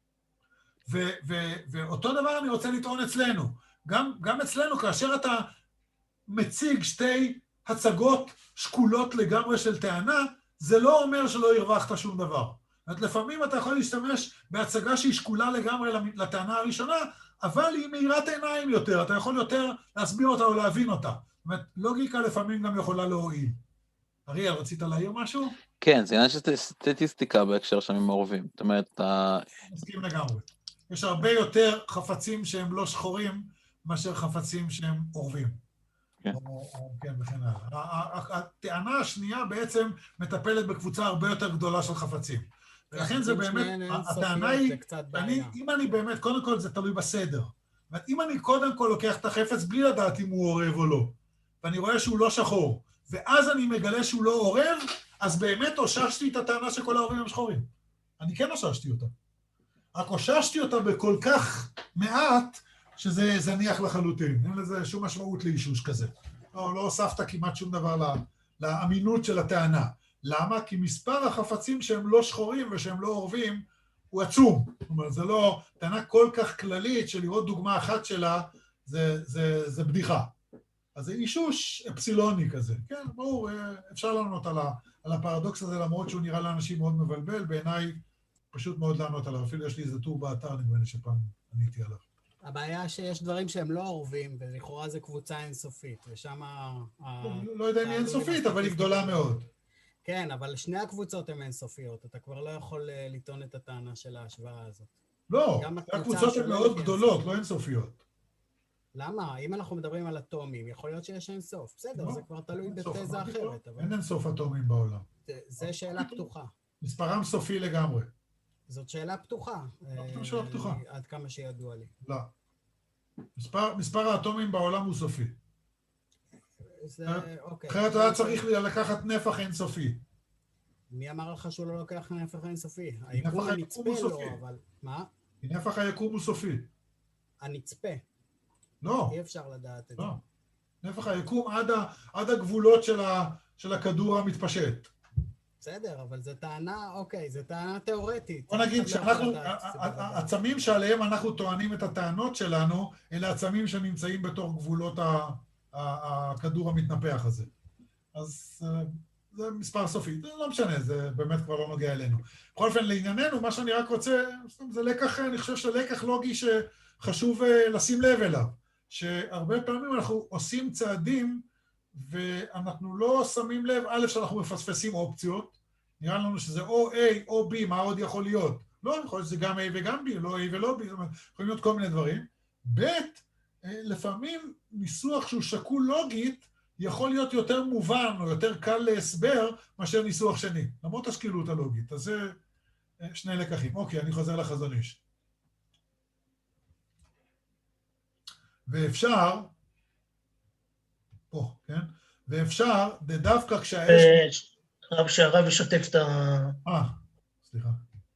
ו- ו- ואותו דבר אני רוצה לטעון אצלנו. גם, גם אצלנו, כאשר אתה מציג שתי הצגות שקולות לגמרי של טענה, זה לא אומר שלא הרווחת שום דבר. זאת לפעמים אתה יכול להשתמש בהצגה שהיא שקולה לגמרי לטענה הראשונה, אבל היא מאירת עיניים יותר, אתה יכול יותר להסביר אותה או להבין אותה. זאת אומרת, לוגיקה לפעמים גם יכולה להועיל. אריאל, רצית להעיר משהו? כן, זה עניין של סטטיסטיקה בהקשר שם עם מעורבים. זאת אומרת, אתה... מסכים לגמרי. יש הרבה יותר חפצים שהם לא שחורים, מאשר חפצים שהם עורבים. כן. או, או, כן, וכן הלאה. הטענה השנייה בעצם מטפלת בקבוצה הרבה יותר גדולה של חפצים. ולכן זה באמת, הטענה היא, אני, אם אני באמת, קודם כל זה תלוי בסדר. אם אני קודם כל לוקח את החפץ בלי לדעת אם הוא עורב או לא, ואני רואה שהוא לא שחור, ואז אני מגלה שהוא לא עורב, אז באמת אוששתי את הטענה שכל העורבים הם שחורים. אני כן אוששתי אותה. רק אוששתי אותה בכל כך מעט, שזה זניח לחלוטין. אין לזה שום משמעות לאישוש כזה. לא, לא הוספת כמעט שום דבר לא, לאמינות של הטענה. למה? כי מספר החפצים שהם לא שחורים ושהם לא עורבים, הוא עצום. זאת אומרת, זה לא טענה כל כך כללית שלראות דוגמה אחת שלה, זה, זה, זה בדיחה. אז זה אישוש אפסילוני כזה. כן, ברור, אפשר לענות על, ה, על הפרדוקס הזה, למרות שהוא נראה לאנשים מאוד מבלבל, בעיניי פשוט מאוד לענות עליו. אפילו יש לי איזה טור באתר, נדמה לי שפעם עניתי עליו. הבעיה שיש דברים שהם לא עורבים, ולכאורה זה קבוצה אינסופית, ושם... לא יודע אם היא אינסופית, אבל היא גדולה מאוד. כן, אבל שני הקבוצות הן אינסופיות, אתה כבר לא יכול לטעון את הטענה של ההשוואה הזאת. לא, הקבוצות הן מאוד גדולות, לא אינסופיות. למה? אם אנחנו מדברים על אטומים, יכול להיות שיש אינסוף. בסדר, זה כבר תלוי בתזה אחרת. אין אינסוף אטומים בעולם. זה שאלה פתוחה. מספרם סופי לגמרי. זאת שאלה פתוחה. שאלה פתוחה. עד כמה שידוע לי. לא. מספר האטומים בעולם הוא סופי. אחרת הוא היה צריך לקחת נפח אינסופי. מי אמר לך שהוא לא לוקח נפח אינסופי? היקום הנצפה לא, אבל... מה? נפח היקום הוא סופי. הנצפה. לא. אי אפשר לדעת את זה. לא. נפח היקום עד הגבולות של הכדור המתפשט. בסדר, אבל זו טענה, אוקיי, זו טענה תיאורטית. בוא נגיד שאנחנו, העצמים שעליהם אנחנו טוענים את הטענות שלנו, אלה עצמים שנמצאים בתוך גבולות הכדור המתנפח הזה. אז זה מספר סופי, זה לא משנה, זה באמת כבר לא נוגע אלינו. בכל אופן, לענייננו, מה שאני רק רוצה, זה לקח, אני חושב שלקח לוגי שחשוב לשים לב אליו, שהרבה פעמים אנחנו עושים צעדים, ואנחנו לא שמים לב, א', שאנחנו מפספסים אופציות, נראה לנו שזה או A או B, מה עוד יכול להיות? לא, יכול להיות שזה גם A וגם B, לא A ולא B, זאת אומרת, יכולים להיות כל מיני דברים. ב', לפעמים ניסוח שהוא שקול לוגית, יכול להיות יותר מובן או יותר קל להסבר מאשר ניסוח שני, למרות השקילות הלוגית. אז זה שני לקחים. אוקיי, אני חוזר לחזון איש. ואפשר, פה, כן? ואפשר, דווקא כשהאש... רב שהרב ישתף את ה... אה, סליחה.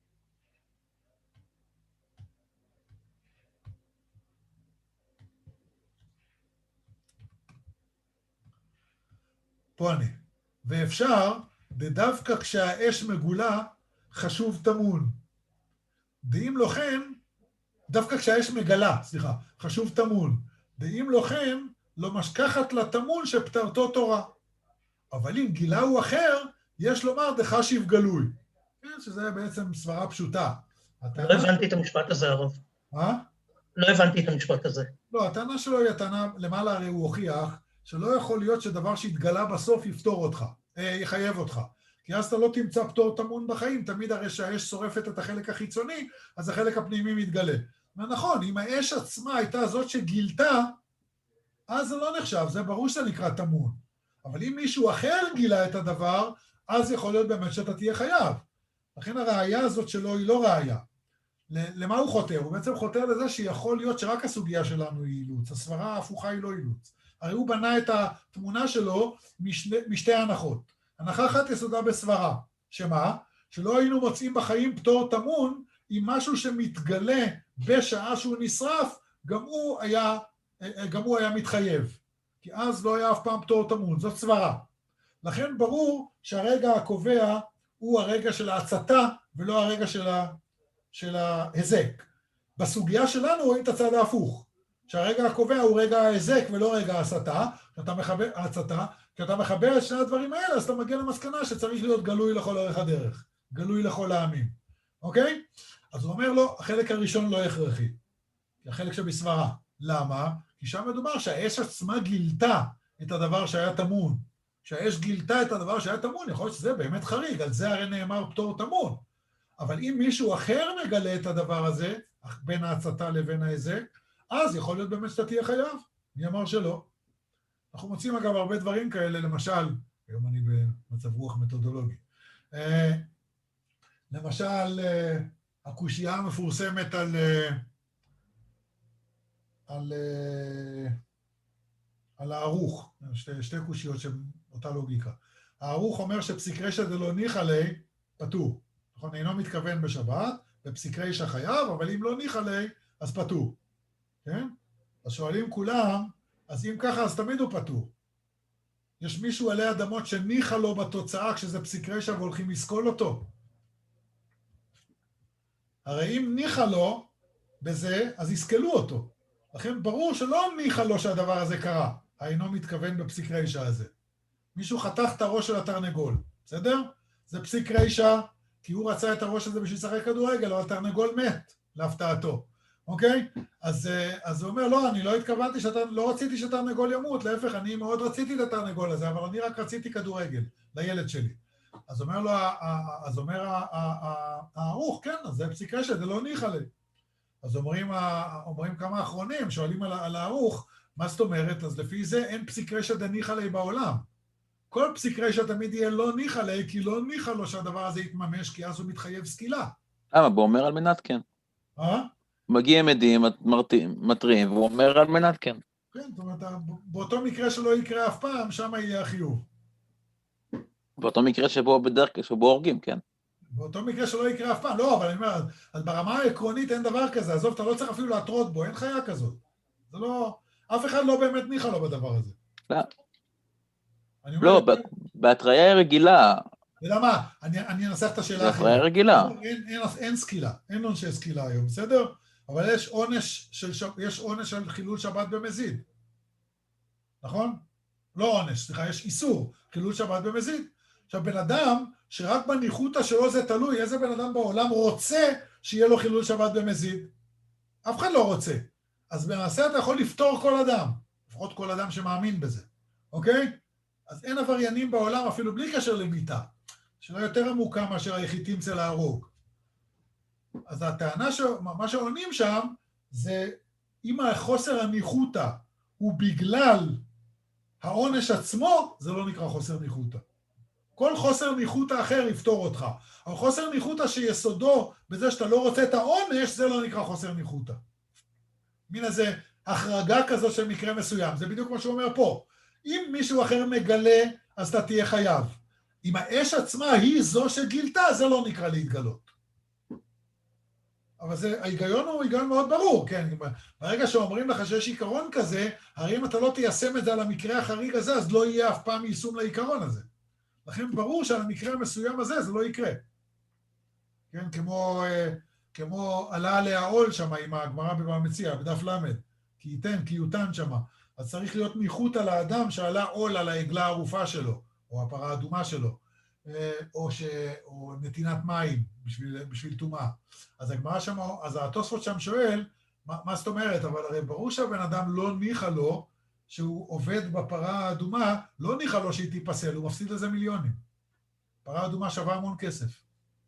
פה אני. ואפשר, דווקא כשהאש מגולה, חשוב תמון. ואם לא כן, דווקא כשהאש מגלה, סליחה, חשוב תמון. ואם לא כן, לא משכחת לתמון שפטרתו תורה. אבל אם גילה הוא אחר, יש לומר דחשיב גלוי. כן, שזה בעצם סברה פשוטה. לא הבנתי את המשפט הזה, הרב. אה? לא הבנתי את המשפט הזה. לא, הטענה שלו היא הטענה, למעלה הרי הוא הוכיח, שלא יכול להיות שדבר שהתגלה בסוף יפתור אותך, יחייב אותך. כי אז אתה לא תמצא פטור תמון בחיים, תמיד הרי שהאש שורפת את החלק החיצוני, אז החלק הפנימי מתגלה. ונכון, אם האש עצמה הייתה זאת שגילתה, אז זה לא נחשב, זה ברור שזה נקרא תמון. אבל אם מישהו אחר גילה את הדבר, אז יכול להיות באמת שאתה תהיה חייב. לכן הראייה הזאת שלו היא לא ראייה. למה הוא חותר? הוא בעצם חותר לזה שיכול להיות שרק הסוגיה שלנו היא אילוץ, הסברה ההפוכה היא לא אילוץ. הרי הוא בנה את התמונה שלו משני, משתי הנחות. הנחה אחת יסודה בסברה, שמה? שלא היינו מוצאים בחיים פטור תמון, אם משהו שמתגלה בשעה שהוא נשרף, גם הוא היה, גם הוא היה מתחייב. כי אז לא היה אף פעם פטור טמון, זאת סברה. לכן ברור שהרגע הקובע הוא הרגע של ההצתה, ולא הרגע של, ה, של ההזק. בסוגיה שלנו רואים את הצד ההפוך, שהרגע הקובע הוא רגע ההזק ולא רגע ההצתה, כשאתה מחבר, ההצתה, כשאתה מחבר את שני הדברים האלה, אז אתה מגיע למסקנה שצריך להיות גלוי לכל אורך הדרך, גלוי לכל העמים, אוקיי? אז הוא אומר לו, החלק הראשון לא הכרחי, החלק שבסברה. למה? כי שם מדובר שהאש עצמה גילתה את הדבר שהיה תמון. שהאש גילתה את הדבר שהיה תמון, יכול להיות שזה באמת חריג, על זה הרי נאמר פטור תמון. אבל אם מישהו אחר מגלה את הדבר הזה, בין ההצתה לבין ההזק, אז יכול להיות באמת שאתה תהיה חייב. מי אמר שלא? אנחנו מוצאים אגב הרבה דברים כאלה, למשל, היום אני במצב רוח מתודולוגי, למשל, הקושייה המפורסמת על, על, על הערוך, שתי, שתי קושיות שהן אותה לוגיקה. הערוך אומר שפסיק רשע דלא ניחא ליה פטור. נכון, אינו מתכוון בשבת, בפסיק רשע חייב, אבל אם לא ניחא ליה, אז פטור. כן? אז שואלים כולם, אז אם ככה, אז תמיד הוא פטור. יש מישהו עלי אדמות שניחא לו בתוצאה כשזה פסיק רשע והולכים לסקול אותו? הרי אם ניחא לו בזה, אז יסקלו אותו. לכן ברור שלא ניחא לו שהדבר הזה קרה, אינו מתכוון בפסיק רשע הזה. מישהו חתך את הראש של התרנגול, בסדר? זה פסיק רשע, כי הוא רצה את הראש הזה בשביל לשחק כדורגל, אבל התרנגול מת, להפתעתו. אוקיי? אז, אז הוא אומר, לא, אני לא התכוונתי, שאתה, לא רציתי שהתרנגול ימות, להפך, אני מאוד רציתי את התרנגול הזה, אבל אני רק רציתי כדורגל, לילד שלי. אז אומר לו, אז אומר הערוך, כן, אז זה פסיק רשע, זה לא ניחא ליה. אז אומרים, אומרים כמה אחרונים, שואלים על הערוך, מה זאת אומרת? אז לפי זה אין פסיק רשע דניחא ליה בעולם. כל פסיק רשע תמיד יהיה לא ניחא ליה, כי לא ניחא לו שהדבר הזה יתממש, כי אז הוא מתחייב סקילה. למה? הוא אומר על מנת כן. אה? מגיעים עדים, מטרים, והוא אומר על מנת כן. כן, זאת אומרת, באותו מקרה שלא יקרה אף פעם, שם יהיה החיוב. באותו מקרה שבו בדרך כלל, שבו הורגים, כן. באותו מקרה שלא יקרה אף פעם, לא, אבל אני אומר, אז ברמה העקרונית אין דבר כזה, עזוב, אתה לא צריך אפילו להטרות בו, אין חיה כזאת. זה לא, אף אחד לא באמת ניחא לו בדבר הזה. לא. לא, בהתריה רגילה. ולמה? אני אנסח את השאלה אחרת. בהתריה רגילה. אין סקילה, אין עונשי סקילה היום, בסדר? אבל יש עונש של, יש עונש של חילול שבת במזיד. נכון? לא עונש, סליחה, יש איסור, חילול שבת במזיד. עכשיו, בן אדם שרק בניחותא שלו זה תלוי, איזה בן אדם בעולם רוצה שיהיה לו חילול שבת במזיד? אף אחד לא רוצה. אז במעשה אתה יכול לפתור כל אדם, לפחות כל אדם שמאמין בזה, אוקיי? אז אין עבריינים בעולם אפילו בלי קשר למיתה, שלא יותר עמוקה מאשר היחידים אצל להרוג. אז הטענה, ש... מה שעונים שם, זה אם החוסר הניחותא הוא בגלל העונש עצמו, זה לא נקרא חוסר ניחותא. כל חוסר ניחותא אחר יפתור אותך. אבל חוסר ניחותא שיסודו בזה שאתה לא רוצה את העונש, זה לא נקרא חוסר ניחותא. מן הזה החרגה כזו של מקרה מסוים. זה בדיוק מה שהוא אומר פה. אם מישהו אחר מגלה, אז אתה תהיה חייב. אם האש עצמה היא זו שגילתה, זה לא נקרא להתגלות. אבל זה, ההיגיון הוא היגיון מאוד ברור, כן? ברגע שאומרים לך שיש עיקרון כזה, הרי אם אתה לא תיישם את זה על המקרה החריג הזה, אז לא יהיה אף פעם יישום לעיקרון הזה. לכן ברור שעל המקרה המסוים הזה זה לא יקרה. כן? כמו, כמו עלה עליה עול שם עם הגמרא בבבא מציעא, בדף למד, כי ייתן, כי יותן שם. אז צריך להיות ניחותא לאדם שעלה עול על העגלה הערופה שלו, או הפרה האדומה שלו, או, ש... או נתינת מים בשביל, בשביל טומאה. אז הגמרא שם, אז התוספות שם שואל, מה, מה זאת אומרת? אבל הרי ברור שהבן אדם לא ניחא לו, שהוא עובד בפרה האדומה, לא ניחא לו שהיא תיפסל, הוא מפסיד לזה מיליונים. פרה אדומה שווה המון כסף.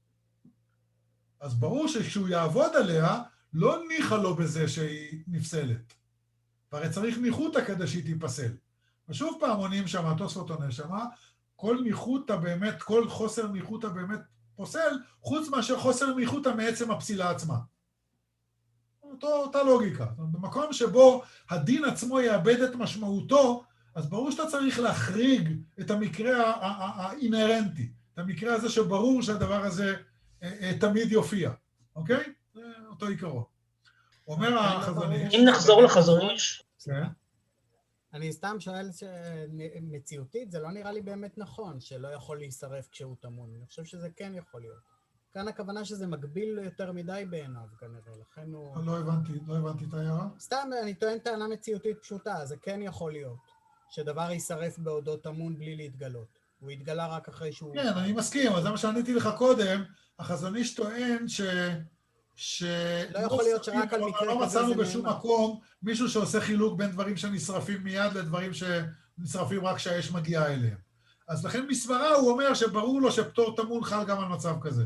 אז ברור שכשהוא יעבוד עליה, לא ניחא לו בזה שהיא נפסלת. והרי צריך ניחותא כדי שהיא תיפסל. ושוב פעם עונים שם, התוספות עונה שם, כל ניחותא באמת, כל חוסר ניחותא באמת פוסל, חוץ מאשר חוסר ניחותא מעצם הפסילה עצמה. אותו, אותה לוגיקה. במקום שבו הדין עצמו יאבד את משמעותו, אז ברור שאתה צריך להחריג את המקרה האינהרנטי, את המקרה הזה שברור שהדבר הזה תמיד יופיע. אוקיי? זה אותו עיקרון. אומר החזון איש... אם נחזור לחזון איש... כן. אני סתם שואל שמציאותית, זה לא נראה לי באמת נכון, שלא יכול להישרף כשהוא טמון. אני חושב שזה כן יכול להיות. כאן הכוונה שזה מגביל יותר מדי בעיניו, כנראה, לכן הוא... לא הבנתי, לא הבנתי את ההערה. סתם, אני טוען טענה מציאותית פשוטה, זה כן יכול להיות, שדבר יישרף בעודו טמון בלי להתגלות. הוא יתגלה רק אחרי שהוא... כן, אני מסכים, אז זה מה שעניתי לך קודם, החזון איש טוען ש... ש... לא יכול להיות שרק על מקרה כזה זה נאמר. לא מצאנו בשום מקום מישהו שעושה חילוק בין דברים שנשרפים מיד לדברים שנשרפים רק כשהאש מגיעה אליהם. אז לכן מסברה הוא אומר שברור לו שפטור טמון חל גם על מצב כזה.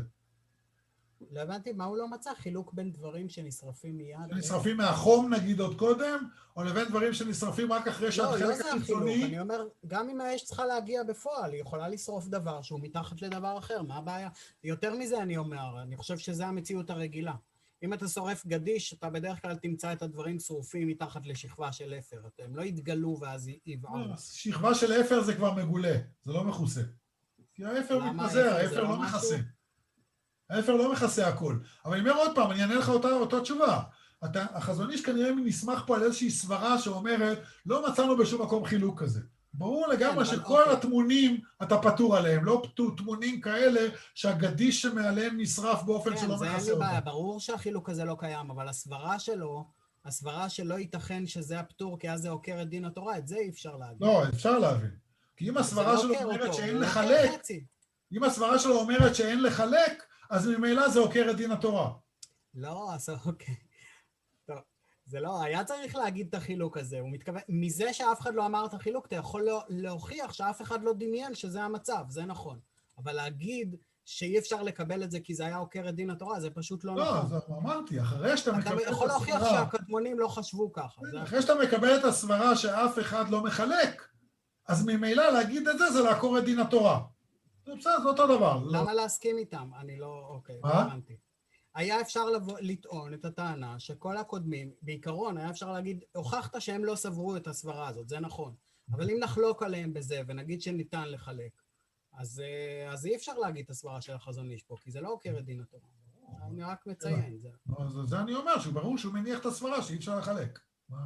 לא הבנתי, מה הוא לא מצא? חילוק בין דברים שנשרפים מיד? שנשרפים מהחום נגיד עוד קודם, או לבין דברים שנשרפים רק אחרי שהחלק לא, לא זה החילוק, אני אומר, גם אם האש צריכה להגיע בפועל, היא יכולה לשרוף דבר שהוא מתחת לדבר אחר, מה הבעיה? יותר מזה אני אומר, אני חושב שזה המציאות הרגילה. אם אתה שורף גדיש, אתה בדרך כלל תמצא את הדברים שרופים מתחת לשכבה של אפר, הם לא יתגלו ואז יבערו. שכבה של אפר זה כבר מגולה, זה לא מכוסה. כי האפר מתפזר, האפר לא מכסה. האפר לא מכסה הכל. אבל אני אומר עוד פעם, אני אענה לך אותה, אותה תשובה. אתה, החזון איש כנראה נסמך פה על איזושהי סברה שאומרת, לא מצאנו בשום מקום חילוק כזה. ברור לגמרי שכל אוקיי. התמונים אתה פטור עליהם, לא תמונים כאלה שהגדיש שמעליהם נשרף באופן כן, שלא מכסה אותם. זה אין לי בעיה, ברור שהחילוק הזה לא קיים, אבל הסברה שלו, הסברה שלא ייתכן שזה הפטור, כי אז זה עוקר את דין התורה, את זה אי אפשר להגיד. לא, אפשר להבין. כי אם הסברה שלו אומרת שאין לחלק, אם הסברה שלו אומרת שאין לחלק, אז ממילא זה עוקר את דין התורה. לא, אז אוקיי. טוב, זה לא, היה צריך להגיד את החילוק הזה. הוא מתכוון, מזה שאף אחד לא אמר את החילוק, אתה יכול להוכיח שאף אחד לא דמיין שזה המצב, זה נכון. אבל להגיד שאי אפשר לקבל את זה כי זה היה עוקר את דין התורה, זה פשוט לא נכון. לא, אז אמרתי, אחרי שאתה מקבל את הסברה... אתה יכול להוכיח שהקדמונים לא חשבו ככה. אחרי שאתה מקבל את הסברה שאף אחד לא מחלק, אז ממילא להגיד את זה, זה לעקור את דין התורה. זה בסדר, זה אותו דבר. למה להסכים איתם? אני לא... אוקיי, לא הבנתי. היה אפשר לטעון את הטענה שכל הקודמים, בעיקרון היה אפשר להגיד, הוכחת שהם לא סברו את הסברה הזאת, זה נכון. אבל אם נחלוק עליהם בזה ונגיד שניתן לחלק, אז, אז אי אפשר להגיד את הסברה של החזון איש פה, כי זה לא עוקר את דין התורה. אני רק מציין. זה, זה אני אומר, שברור שהוא מניח את הסברה שאי אפשר לחלק.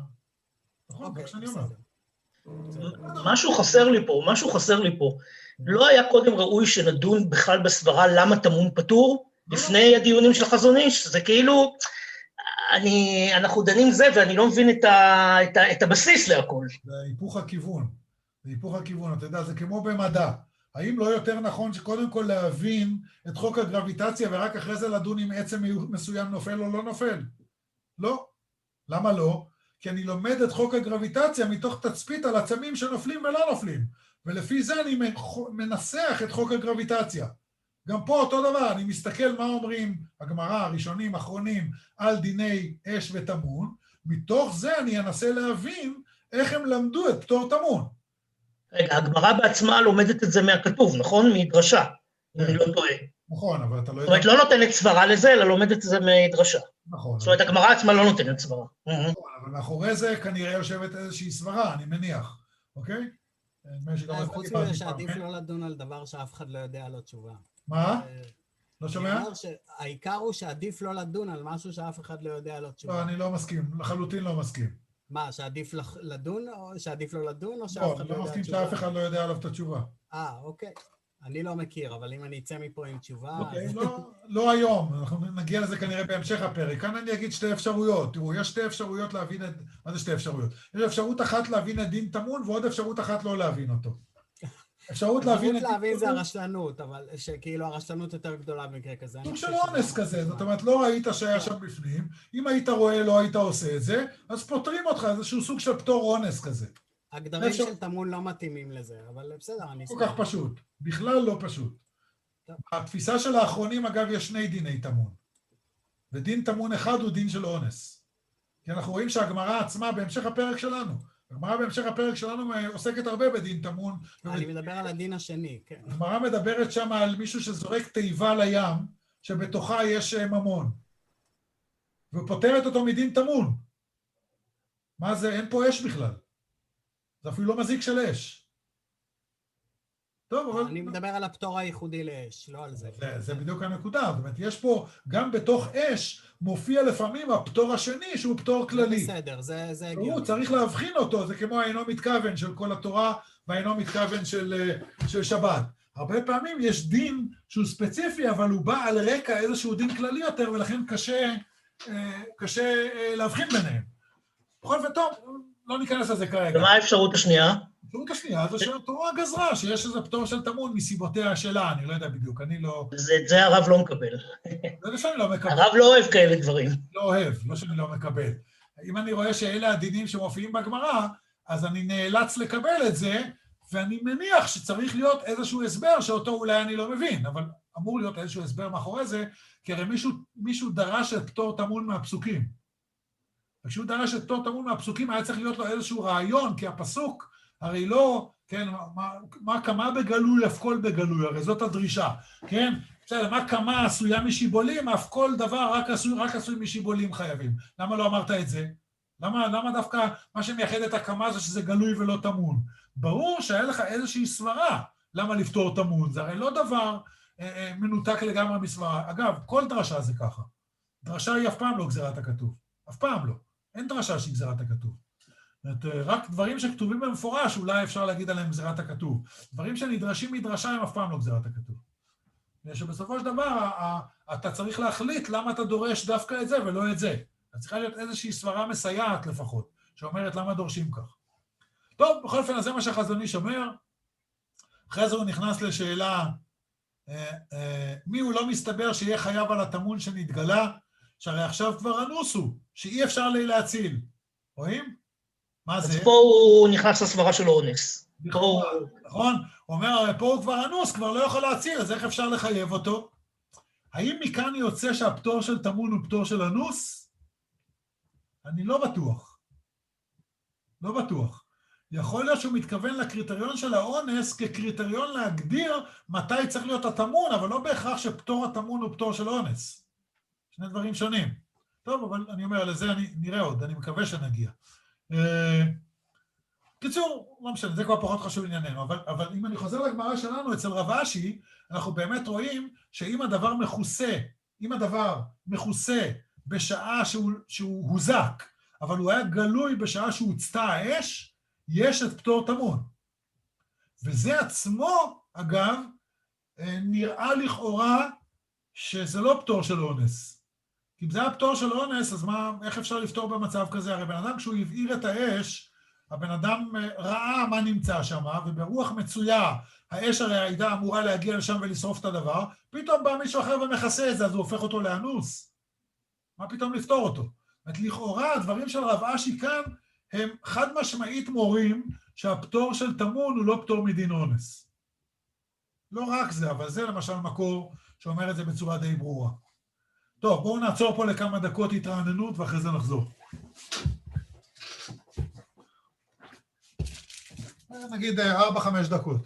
נכון, זה שאני אומר. משהו חסר לי פה, משהו חסר לי פה. לא היה קודם ראוי שנדון בכלל בסברה למה טמון פטור? לפני הדיונים של החזון איש, זה כאילו, אני, אנחנו דנים זה, ואני לא מבין את, ה, את, ה, את הבסיס להכל. זה היפוך הכיוון, זה היפוך הכיוון, אתה יודע, זה כמו במדע. האם לא יותר נכון שקודם כל להבין את חוק הגרביטציה, ורק אחרי זה לדון אם עצם מסוים נופל או לא נופל? לא. למה לא? כי אני לומד את חוק הגרביטציה מתוך תצפית על עצמים שנופלים ולא נופלים, ולפי זה אני מנסח את חוק הגרביטציה. גם פה אותו דבר, אני מסתכל מה אומרים הגמרא, הראשונים, אחרונים, על דיני אש וטמון, מתוך זה אני אנסה להבין איך הם למדו את פטור טמון. רגע, הגמרא בעצמה לומדת את זה מהכתוב, נכון? מדרשה, אם אני לא טועה. נכון, אבל אתה לא יודע... זאת אומרת, לא נותנת סברה לזה, אלא לומדת את זה מדרשה. נכון. זאת אומרת, הגמרא עצמה לא נותנת סברה. נכון, אבל מאחורי זה כנראה יושבת איזושהי סברה, אני מניח, אוקיי? חוץ מזה שעדיף לא לדון על דבר שאף אחד לא יודע לו תשובה. מה? לא שומע? אני אומר שהעיקר הוא שעדיף לא לדון על משהו שאף אחד לא יודע לו תשובה. לא, אני לא מסכים, לחלוטין לא מסכים. מה, שעדיף לדון או שעדיף לא לדון או שאף לא, אחד אני לא לא יודע מסכים תשובה? שאף אחד לא יודע עליו את התשובה. אה, אוקיי. אני לא מכיר, אבל אם אני אצא מפה עם תשובה... אוקיי, לא היום, אנחנו נגיע לזה כנראה בהמשך הפרק. כאן אני אגיד שתי אפשרויות. תראו, יש שתי אפשרויות להבין את... מה זה שתי אפשרויות? יש אפשרות אחת להבין את דין טמון, ועוד אפשרות אחת לא להבין אותו. אפשרות להבין... אפשרות להבין זה הרשלנות, אבל שכאילו הרשלנות יותר גדולה במקרה כזה. סוג של אונס כזה, זאת אומרת, לא ראית שהיה שם בפנים, אם היית רואה, לא היית עושה את זה, אז פותרים אותך, איזשהו סוג של פטור אונס כזה. הגדרים של טמון לא מתאימים לזה, אבל בסדר, אני... כל כך פשוט, בכלל לא פשוט. התפיסה של האחרונים, אגב, יש שני דיני טמון. ודין טמון אחד הוא דין של אונס. כי אנחנו רואים שהגמרא עצמה, בהמשך הפרק שלנו, הגמרא בהמשך הפרק שלנו עוסקת הרבה בדין טמון. אני מדבר על הדין השני, כן. הגמרא מדברת שם על מישהו שזורק תיבה לים, שבתוכה יש ממון. ופותרת אותו מדין טמון. מה זה? אין פה אש בכלל. זה אפילו לא מזיק של אש. טוב, אבל... אני מדבר על הפטור הייחודי לאש, לא על זה. זה, זה בדיוק הנקודה, זאת אומרת, יש פה, גם בתוך אש, מופיע לפעמים הפטור השני, שהוא פטור כללי. זה בסדר, זה, זה הגיוני. הוא צריך להבחין אותו, זה כמו האינו מתכוון של כל התורה, והאינו מתכוון של, של שבת. הרבה פעמים יש דין שהוא ספציפי, אבל הוא בא על רקע איזשהו דין כללי יותר, ולכן קשה, קשה להבחין ביניהם. בכל וטוב, לא ניכנס לזה כרגע. ומה האפשרות השנייה? האפשרות השנייה זה שהתורה גזרה, שיש איזה פטור של תמון מסיבותיה שלה, אני לא יודע בדיוק, אני לא... זה, זה הרב לא מקבל. זה שאני לא מקבל. הרב לא אוהב כאלה דברים. לא אוהב, לא שאני לא מקבל. אם אני רואה שאלה הדינים שמופיעים בגמרא, אז אני נאלץ לקבל את זה, ואני מניח שצריך להיות איזשהו הסבר שאותו אולי אני לא מבין, אבל אמור להיות איזשהו הסבר מאחורי זה, כי הרי מישהו, מישהו דרש את פטור תמון מהפסוקים. וכשהוא דרש את פטור תמון מהפסוקים, היה צריך להיות לו איזשהו רעיון, כי הפסוק הרי לא, כן, מה, מה כמה בגלוי, אף כל בגלוי, הרי זאת הדרישה, כן? בסדר, מה כמה עשויה משיבולים, אף כל דבר רק עשוי, רק עשוי משיבולים חייבים. למה לא אמרת את זה? למה, למה דווקא מה שמייחד את הכמה זה שזה גלוי ולא תמון? ברור שהיה לך איזושהי סברה למה לפתור תמון, זה הרי לא דבר אה, אה, מנותק לגמרי מסברה. אגב, כל דרשה זה ככה. דרשה היא אף פעם לא גזירת הכתוב, אף פעם לא. אין דרשה שהיא גזירת הכתוב. רק דברים שכתובים במפורש, אולי אפשר להגיד עליהם גזירת הכתוב. דברים שנדרשים מדרשה הם אף פעם לא גזירת הכתוב. שבסופו של דבר, אתה צריך להחליט למה אתה דורש דווקא את זה ולא את זה. אז צריכה להיות איזושהי סברה מסייעת לפחות, שאומרת למה דורשים כך. טוב, בכל אופן, זה מה שהחזון איש אומר. אחרי זה הוא נכנס לשאלה, מי הוא לא מסתבר שיהיה חייב על התמון שנתגלה, שהרי עכשיו כבר אנוסו, שאי אפשר לי להציל. רואים? מה זה? אז פה הוא נכנס לסברה של אונס. נכון? הוא אומר, הרי פה הוא כבר אנוס, כבר לא יכול להציל, אז איך אפשר לחייב אותו? האם מכאן יוצא שהפטור של תמון הוא פטור של אנוס? אני לא בטוח. לא בטוח. יכול להיות שהוא מתכוון לקריטריון של האונס כקריטריון להגדיר מתי צריך להיות התמון, אבל לא בהכרח שפטור התמון הוא פטור של אונס. שני דברים שונים. טוב, אבל אני אומר, לזה אני נראה עוד, אני מקווה שנגיע. קיצור, לא משנה, זה כבר פחות חשוב ענייננו, אבל, אבל אם אני חוזר לגמרא שלנו אצל רב אשי, אנחנו באמת רואים שאם הדבר מכוסה, אם הדבר מכוסה בשעה שהוא, שהוא הוזק, אבל הוא היה גלוי בשעה שהוצתה האש, יש את פטור תמון. וזה עצמו, אגב, נראה לכאורה שזה לא פטור של אונס. אם זה היה פטור של אונס, אז מה, איך אפשר לפתור במצב כזה? הרי בן אדם כשהוא הבעיר את האש, הבן אדם ראה מה נמצא שם, וברוח מצויה, האש הרי הייתה אמורה להגיע לשם ולשרוף את הדבר, פתאום בא מישהו אחר ומכסה את זה, אז הוא הופך אותו לאנוס. מה פתאום לפתור אותו? זאת לכאורה, הדברים של רב אשי כאן, הם חד משמעית מורים שהפטור של תמון הוא לא פטור מדין אונס. לא רק זה, אבל זה למשל מקור שאומר את זה בצורה די ברורה. טוב, בואו נעצור פה לכמה דקות התרעננות ואחרי זה נחזור. נגיד ארבע חמש דקות.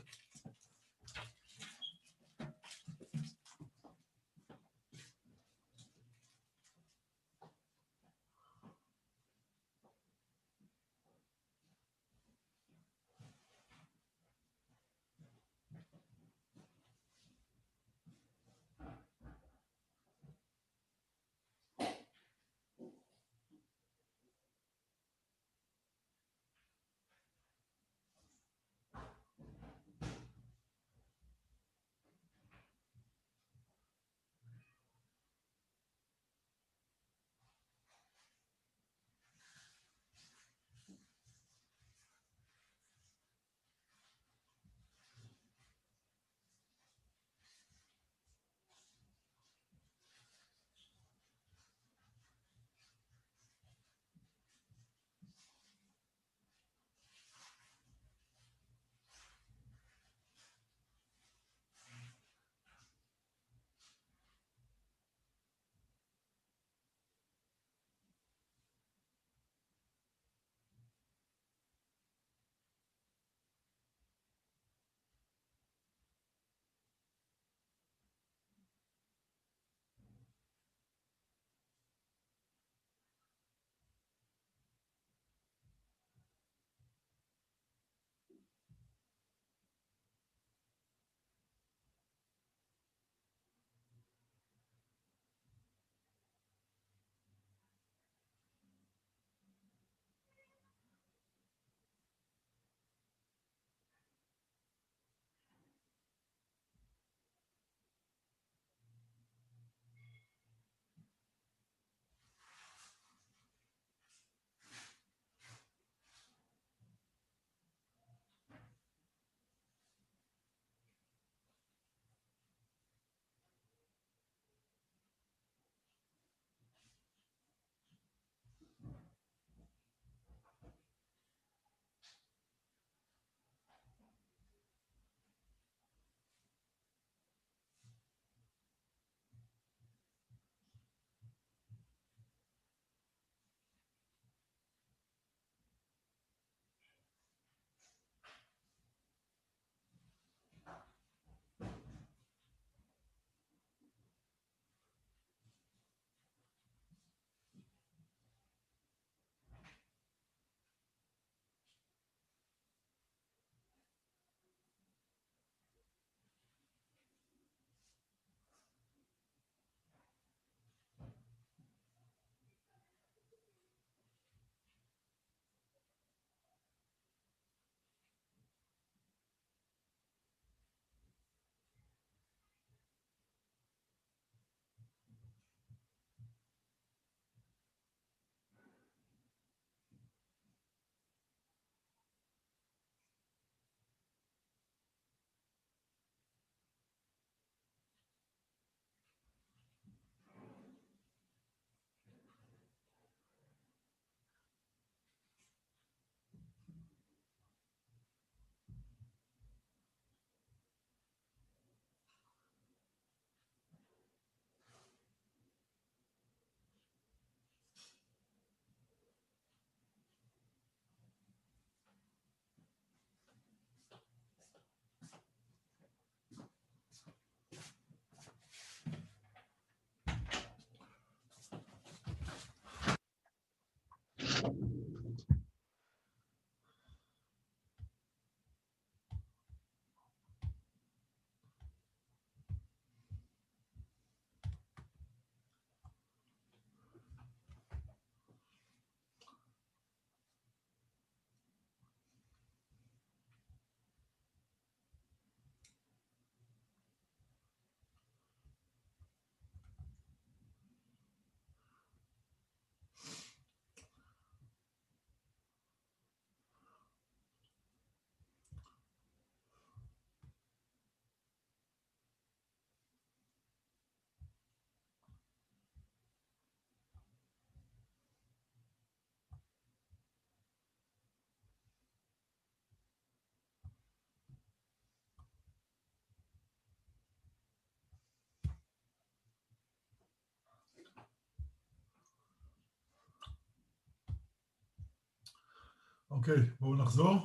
אוקיי, בואו נחזור.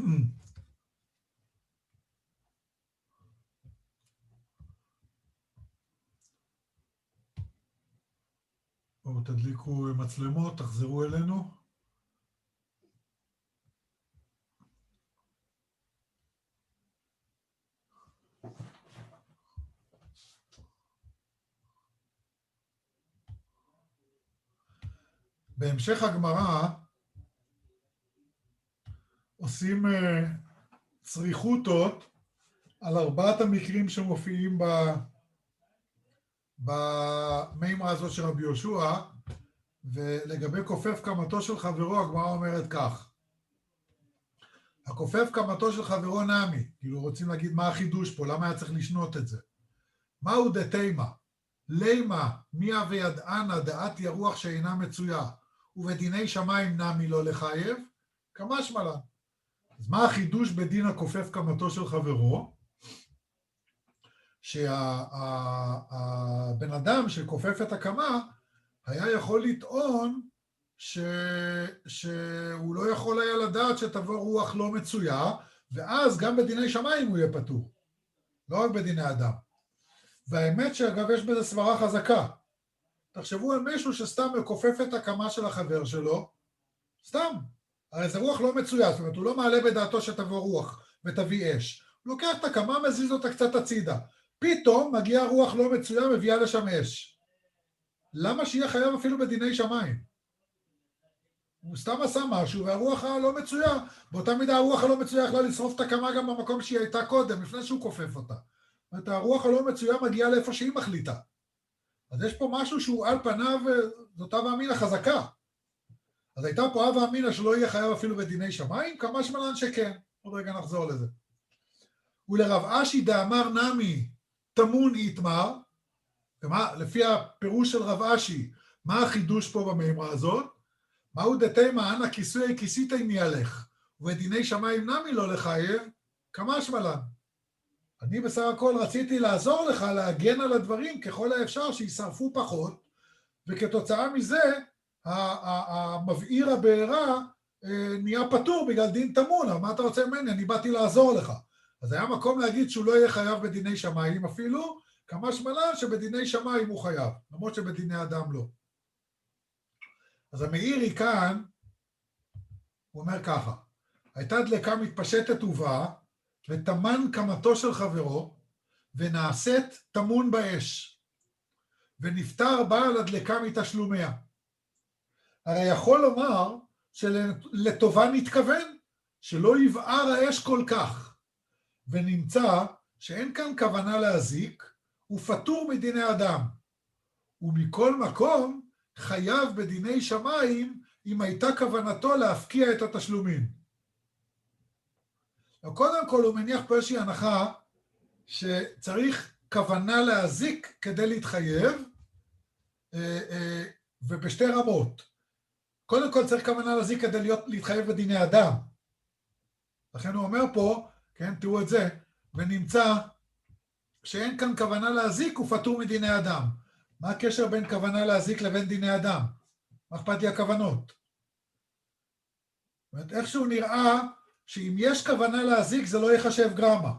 בואו תדליקו מצלמות, תחזרו אלינו. בהמשך הגמרא עושים צריכותות על ארבעת המקרים שמופיעים ב... במימרה הזאת של רבי יהושע, ולגבי כופף קמתו של חברו, הגמרא אומרת כך: הכופף קמתו של חברו נמי, כאילו רוצים להגיד מה החידוש פה, למה היה צריך לשנות את זה? מהו דתימה? לימה מיה וידענה דעת ירוח שאינה מצויה, ובדיני שמיים נמי לא לחייב, כמשמע לן. אז מה החידוש בדין הכופף קמתו של חברו? שהבן אדם שכופף את הקמה היה יכול לטעון ש... שהוא לא יכול היה לדעת שתבוא רוח לא מצויה, ואז גם בדיני שמיים הוא יהיה פטור, לא רק בדיני אדם. והאמת שאגב יש בזה סברה חזקה. תחשבו על מישהו שסתם מכופף את הקמה של החבר שלו, סתם, הרי זה רוח לא מצויה, זאת אומרת הוא לא מעלה בדעתו שתבוא רוח ותביא אש, הוא לוקח את הקמה, מזיז אותה קצת הצידה, פתאום מגיעה רוח לא מצויה, מביאה לשם אש. למה שיהיה חייב אפילו בדיני שמיים? הוא סתם עשה משהו, והרוח הלא מצויה, באותה מידה הרוח הלא מצויה יכלה לשרוף את הקמה גם במקום שהיא הייתה קודם, לפני שהוא כופף אותה. זאת אומרת, הרוח הלא מצויה מגיעה לאיפה שהיא מחליטה. אז יש פה משהו שהוא על פניו, זאת הווה אמינא חזקה. אז הייתה פה הווה אמינא שלא יהיה חייב אפילו בדיני שמיים, כמשמע לן שכן. עוד רגע נחזור לזה. ולרב אשי דאמר נמי תמון איתמר, ומה, לפי הפירוש של רב אשי, מה החידוש פה במימרה הזאת? מהו דתימה אנא כיסוי כיסיתי מיהלך, ובדיני שמיים נמי לא לחייב, כמשמע לן. אני בסך הכל רציתי לעזור לך להגן על הדברים ככל האפשר שישרפו פחות, וכתוצאה מזה המבעיר הבעירה נהיה פטור בגלל דין תמון. אבל מה אתה רוצה ממני? אני באתי לעזור לך. אז היה מקום להגיד שהוא לא יהיה חייב בדיני שמיים אפילו, כמשמע לן שבדיני שמיים הוא חייב, למרות שבדיני אדם לא. אז המאירי כאן, הוא אומר ככה: הייתה דלקה מתפשטת ובאה, ותמן קמתו של חברו, ונעשית תמון באש, ונפטר בעל הדלקה מתשלומיה. הרי יכול לומר שלטובה נתכוון, שלא יבער האש כל כך, ונמצא שאין כאן כוונה להזיק, הוא פטור מדיני אדם, ומכל מקום חייב בדיני שמיים אם הייתה כוונתו להפקיע את התשלומים. קודם כל הוא מניח פה איזושהי הנחה שצריך כוונה להזיק כדי להתחייב, ובשתי רמות. קודם כל צריך כוונה להזיק כדי להיות, להתחייב בדיני אדם. לכן הוא אומר פה, כן, תראו את זה, ונמצא שאין כאן כוונה להזיק, הוא פטור מדיני אדם. מה הקשר בין כוונה להזיק לבין דיני אדם? מה אכפת לי הכוונות? זאת אומרת, איכשהו נראה שאם יש כוונה להזיק זה לא יחשב גרמה.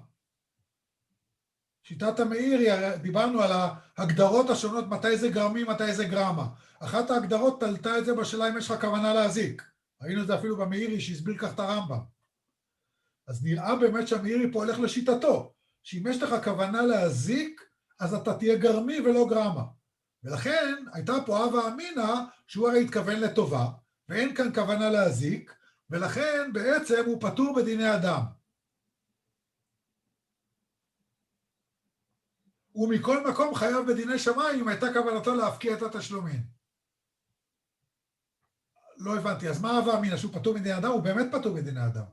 שיטת המאירי, דיברנו על ההגדרות השונות, מתי זה גרמי, מתי זה גרמה. אחת ההגדרות תלתה את זה בשאלה אם יש לך כוונה להזיק. ראינו את זה אפילו במאירי שהסביר כך את הרמב"ם. אז נראה באמת שהמאירי פה הולך לשיטתו, שאם יש לך כוונה להזיק, אז אתה תהיה גרמי ולא גרמה. ולכן הייתה פה הווה אמינא שהוא הרי התכוון לטובה, ואין כאן כוונה להזיק, ולכן בעצם הוא פטור בדיני אדם. ומכל מקום חייב בדיני שמיים אם הייתה כוונתו להפקיע את התשלומים. לא הבנתי, אז מה הווה אמינא? שהוא פטור בדיני אדם? הוא באמת פטור בדיני אדם.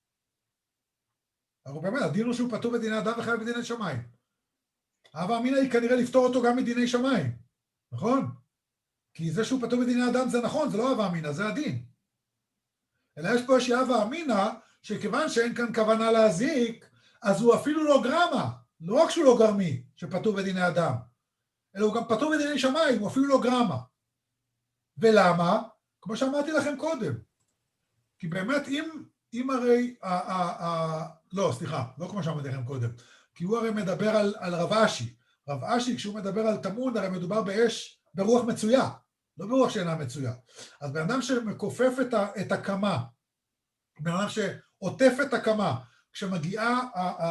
אבל באמת, הדין הוא שהוא פטור בדיני אדם וחייב בדיני שמיים. הווה אמינא היא כנראה לפתור אותו גם מדיני שמיים, נכון? כי זה שהוא פטור בדיני אדם זה נכון, זה לא הווה אמינא, זה הדין. אלא יש פה איזושהי הווה אמינא, שכיוון שאין כאן כוונה להזיק, אז הוא אפילו לא גרמה, לא רק שהוא לא גרמי, שפטור בדיני אדם, אלא הוא גם פטור בדיני שמיים, הוא אפילו לא גרמה. ולמה? כמו שאמרתי לכם קודם, כי באמת, אם, אם הרי, ה, ה, ה, לא, סליחה, לא כמו שאמרתי לכם קודם, כי הוא הרי מדבר על, על רב אשי. רב אשי, כשהוא מדבר על תמון, הרי מדובר באש, ברוח מצויה, לא ברוח שאינה מצויה. אז בן אדם שמכופף את, ה, את הקמה, בן אדם שעוטף את הקמה, כשמגיעה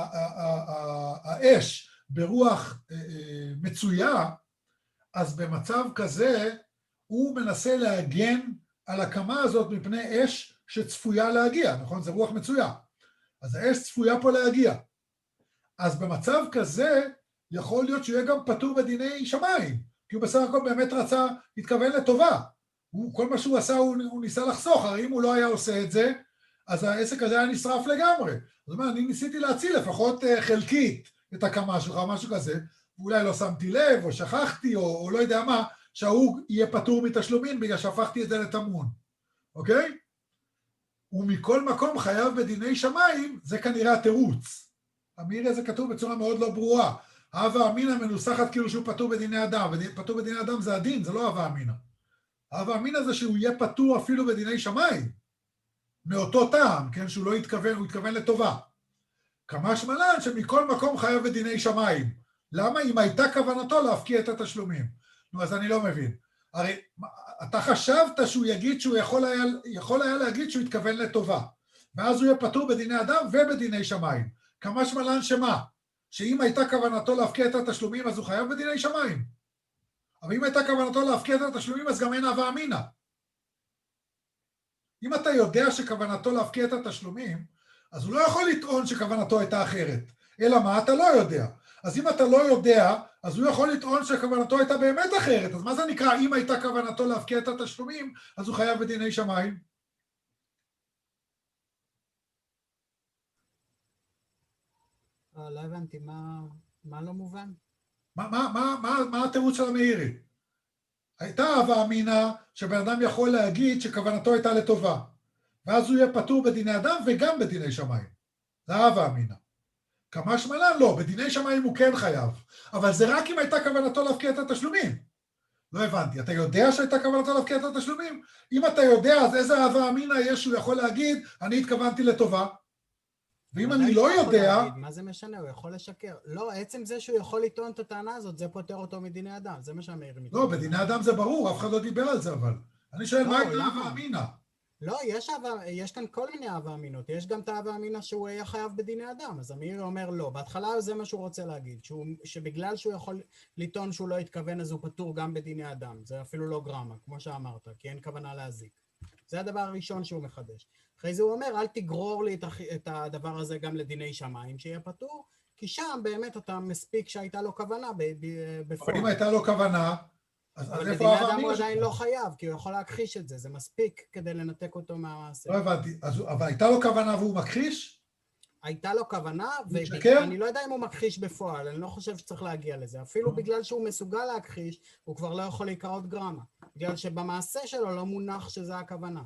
האש ברוח מצויה, אז במצב כזה הוא מנסה להגן על הקמה הזאת מפני אש שצפויה להגיע, נכון? זה רוח מצויה. אז האש צפויה פה להגיע. אז במצב כזה יכול להיות שהוא יהיה גם פטור בדיני שמיים, כי הוא בסך הכל באמת רצה, התכוון לטובה. הוא, כל מה שהוא עשה הוא, הוא ניסה לחסוך, הרי אם הוא לא היה עושה את זה, אז העסק הזה היה נשרף לגמרי. זאת אומרת, אני ניסיתי להציל לפחות חלקית את הקמה שלך, משהו כזה, ואולי לא שמתי לב, או שכחתי, או, או לא יודע מה, שההוא יהיה פטור מתשלומים, בגלל שהפכתי את זה לתמון. אוקיי? ומכל מקום חייב בדיני שמיים, זה כנראה התירוץ. המאירי הזה כתוב בצורה מאוד לא ברורה. הווה אמינא מנוסחת כאילו שהוא פטור בדיני אדם, ופטור בדיני אדם זה הדין, זה לא הווה אמינא. הווה אמינא זה שהוא יהיה פטור אפילו בדיני שמיים. מאותו טעם, כן, שהוא לא התכוון, הוא התכוון לטובה. כמה שמלן שמכל מקום חייב בדיני שמיים. למה? אם הייתה כוונתו להפקיע את התשלומים. נו, אז אני לא מבין. הרי אתה חשבת שהוא יגיד שהוא יכול היה, יכול היה להגיד שהוא התכוון לטובה. ואז הוא יהיה פטור בדיני אדם ובדיני שמיים. כמה שמלן שמה? שאם הייתה כוונתו להפקיע את התשלומים, אז הוא חייב בדיני שמיים. אבל אם הייתה כוונתו להפקיע את התשלומים, אז גם אין הווה אמינא. אם אתה יודע שכוונתו להפקיע את התשלומים, אז הוא לא יכול לטעון שכוונתו הייתה אחרת. אלא מה? אתה לא יודע. אז אם אתה לא יודע, אז הוא יכול לטעון שכוונתו הייתה באמת אחרת. אז מה זה נקרא? אם הייתה כוונתו להפקיע את התשלומים, אז הוא חייב בדיני שמיים. לא הבנתי, מה, מה לא מובן? מה, מה, מה, מה, מה התירוץ של המאירי? הייתה הווה אמינא שבן אדם יכול להגיד שכוונתו הייתה לטובה. ואז הוא יהיה פטור בדיני אדם וגם בדיני שמיים. זה הווה אמינא. כמה שמלן לא, בדיני שמיים הוא כן חייב. אבל זה רק אם הייתה כוונתו להפקיע את התשלומים. לא הבנתי, אתה יודע שהייתה כוונתו להפקיע את התשלומים? אם אתה יודע, אז איזה הווה אמינא יש שהוא יכול להגיד, אני התכוונתי לטובה? ואם אני לא יודע... מה זה משנה? הוא יכול לשקר. לא, עצם זה שהוא יכול לטעון את הטענה הזאת, זה פותר אותו מדיני אדם. זה מה שהמאיר מתכוון. לא, בדיני אדם זה ברור, אף אחד לא דיבר על זה, אבל... אני שואל, מה הייתה הווה אמינא? לא, יש, יש כאן כל מיני הווה אמינות. יש גם את ההווה אמינא שהוא היה חייב בדיני אדם. אז המאיר אומר לא. בהתחלה זה מה שהוא רוצה להגיד, שהוא, שבגלל שהוא יכול לטעון שהוא לא התכוון, אז הוא פטור גם בדיני אדם. זה אפילו לא גרמה, כמו שאמרת, כי אין כוונה להזיק. זה הדבר הראשון שהוא מחדש. אחרי זה הוא אומר, אל תגרור לי את הדבר הזה גם לדיני שמיים, שיהיה פטור, כי שם באמת אתה מספיק שהייתה לו כוונה בפועל. אבל אם הייתה לו כוונה, אז אבל בדיני אדם הוא עדיין לא חייב, כי הוא יכול להכחיש את זה, זה מספיק כדי לנתק אותו מהמעשה. לא הבנתי, אבל הייתה לו כוונה והוא מכחיש? הייתה לו כוונה, ואני לא יודע אם הוא מכחיש בפועל, אני לא חושב שצריך להגיע לזה. אפילו בגלל שהוא מסוגל להכחיש, הוא כבר לא יכול להיקראות גרמה. בגלל שבמעשה שלו לא מונח שזה הכוונה.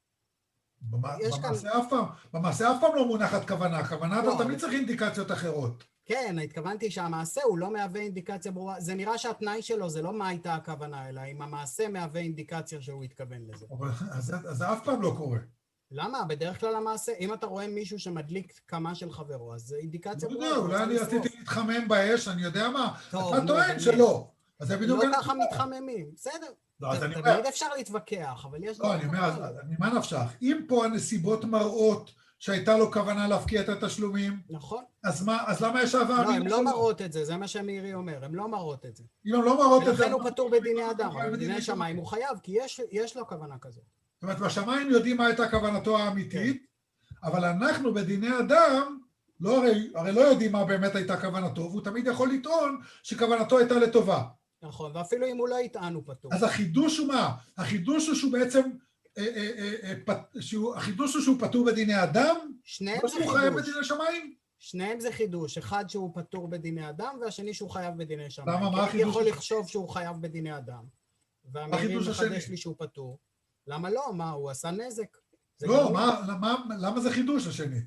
במעשה אף פעם לא מונחת כוונה, הכוונה אתה תמיד צריך אינדיקציות אחרות. כן, התכוונתי שהמעשה הוא לא מהווה אינדיקציה ברורה, זה נראה שהתנאי שלו זה לא מה הייתה הכוונה, אלא אם המעשה מהווה אינדיקציה שהוא התכוון לזה. אז זה אף פעם לא קורה. למה? בדרך כלל המעשה, אם אתה רואה מישהו שמדליק כמה של חברו, אז זה אינדיקציה ברורה. לא יודע, אולי אני רציתי להתחמם באש, אני יודע מה, אתה טוען שלא. לא ככה מתחממים, בסדר. תמיד אפשר להתווכח, אבל יש... לא, אני אומר, אז מה נפשך? אם פה הנסיבות מראות שהייתה לו כוונה להפקיע את התשלומים, נכון. אז מה, אז למה יש הווה אמינא? לא, הם לא מראות את זה, זה מה שמאירי אומר, הם לא מראות את זה. אם הם לא מראות את זה... ולכן הוא פטור בדיני אדם, אבל בדיני שמיים הוא חייב, כי יש לו כוונה כזאת. זאת אומרת, בשמיים יודעים מה הייתה כוונתו האמיתית, אבל אנחנו בדיני אדם, לא, הרי, הרי לא יודעים מה באמת הייתה כוונתו, והוא תמיד יכול לטעון שכוונתו הייתה לטובה. נכון, ואפילו אם הוא לא יטען הוא פטור. אז החידוש הוא מה? החידוש הוא שהוא בעצם, החידוש הוא שהוא פטור בדיני אדם? שניהם זה חידוש. הוא חייב בדיני שמיים? שניהם זה חידוש, אחד שהוא פטור בדיני אדם, והשני שהוא חייב בדיני שמיים. למה, מה החידוש? כי יכול לחשוב שהוא חייב בדיני אדם. והמאירי מחדש לי שהוא פטור. למה לא? מה, הוא עשה נזק? לא, מה, למה, למה זה חידוש השני?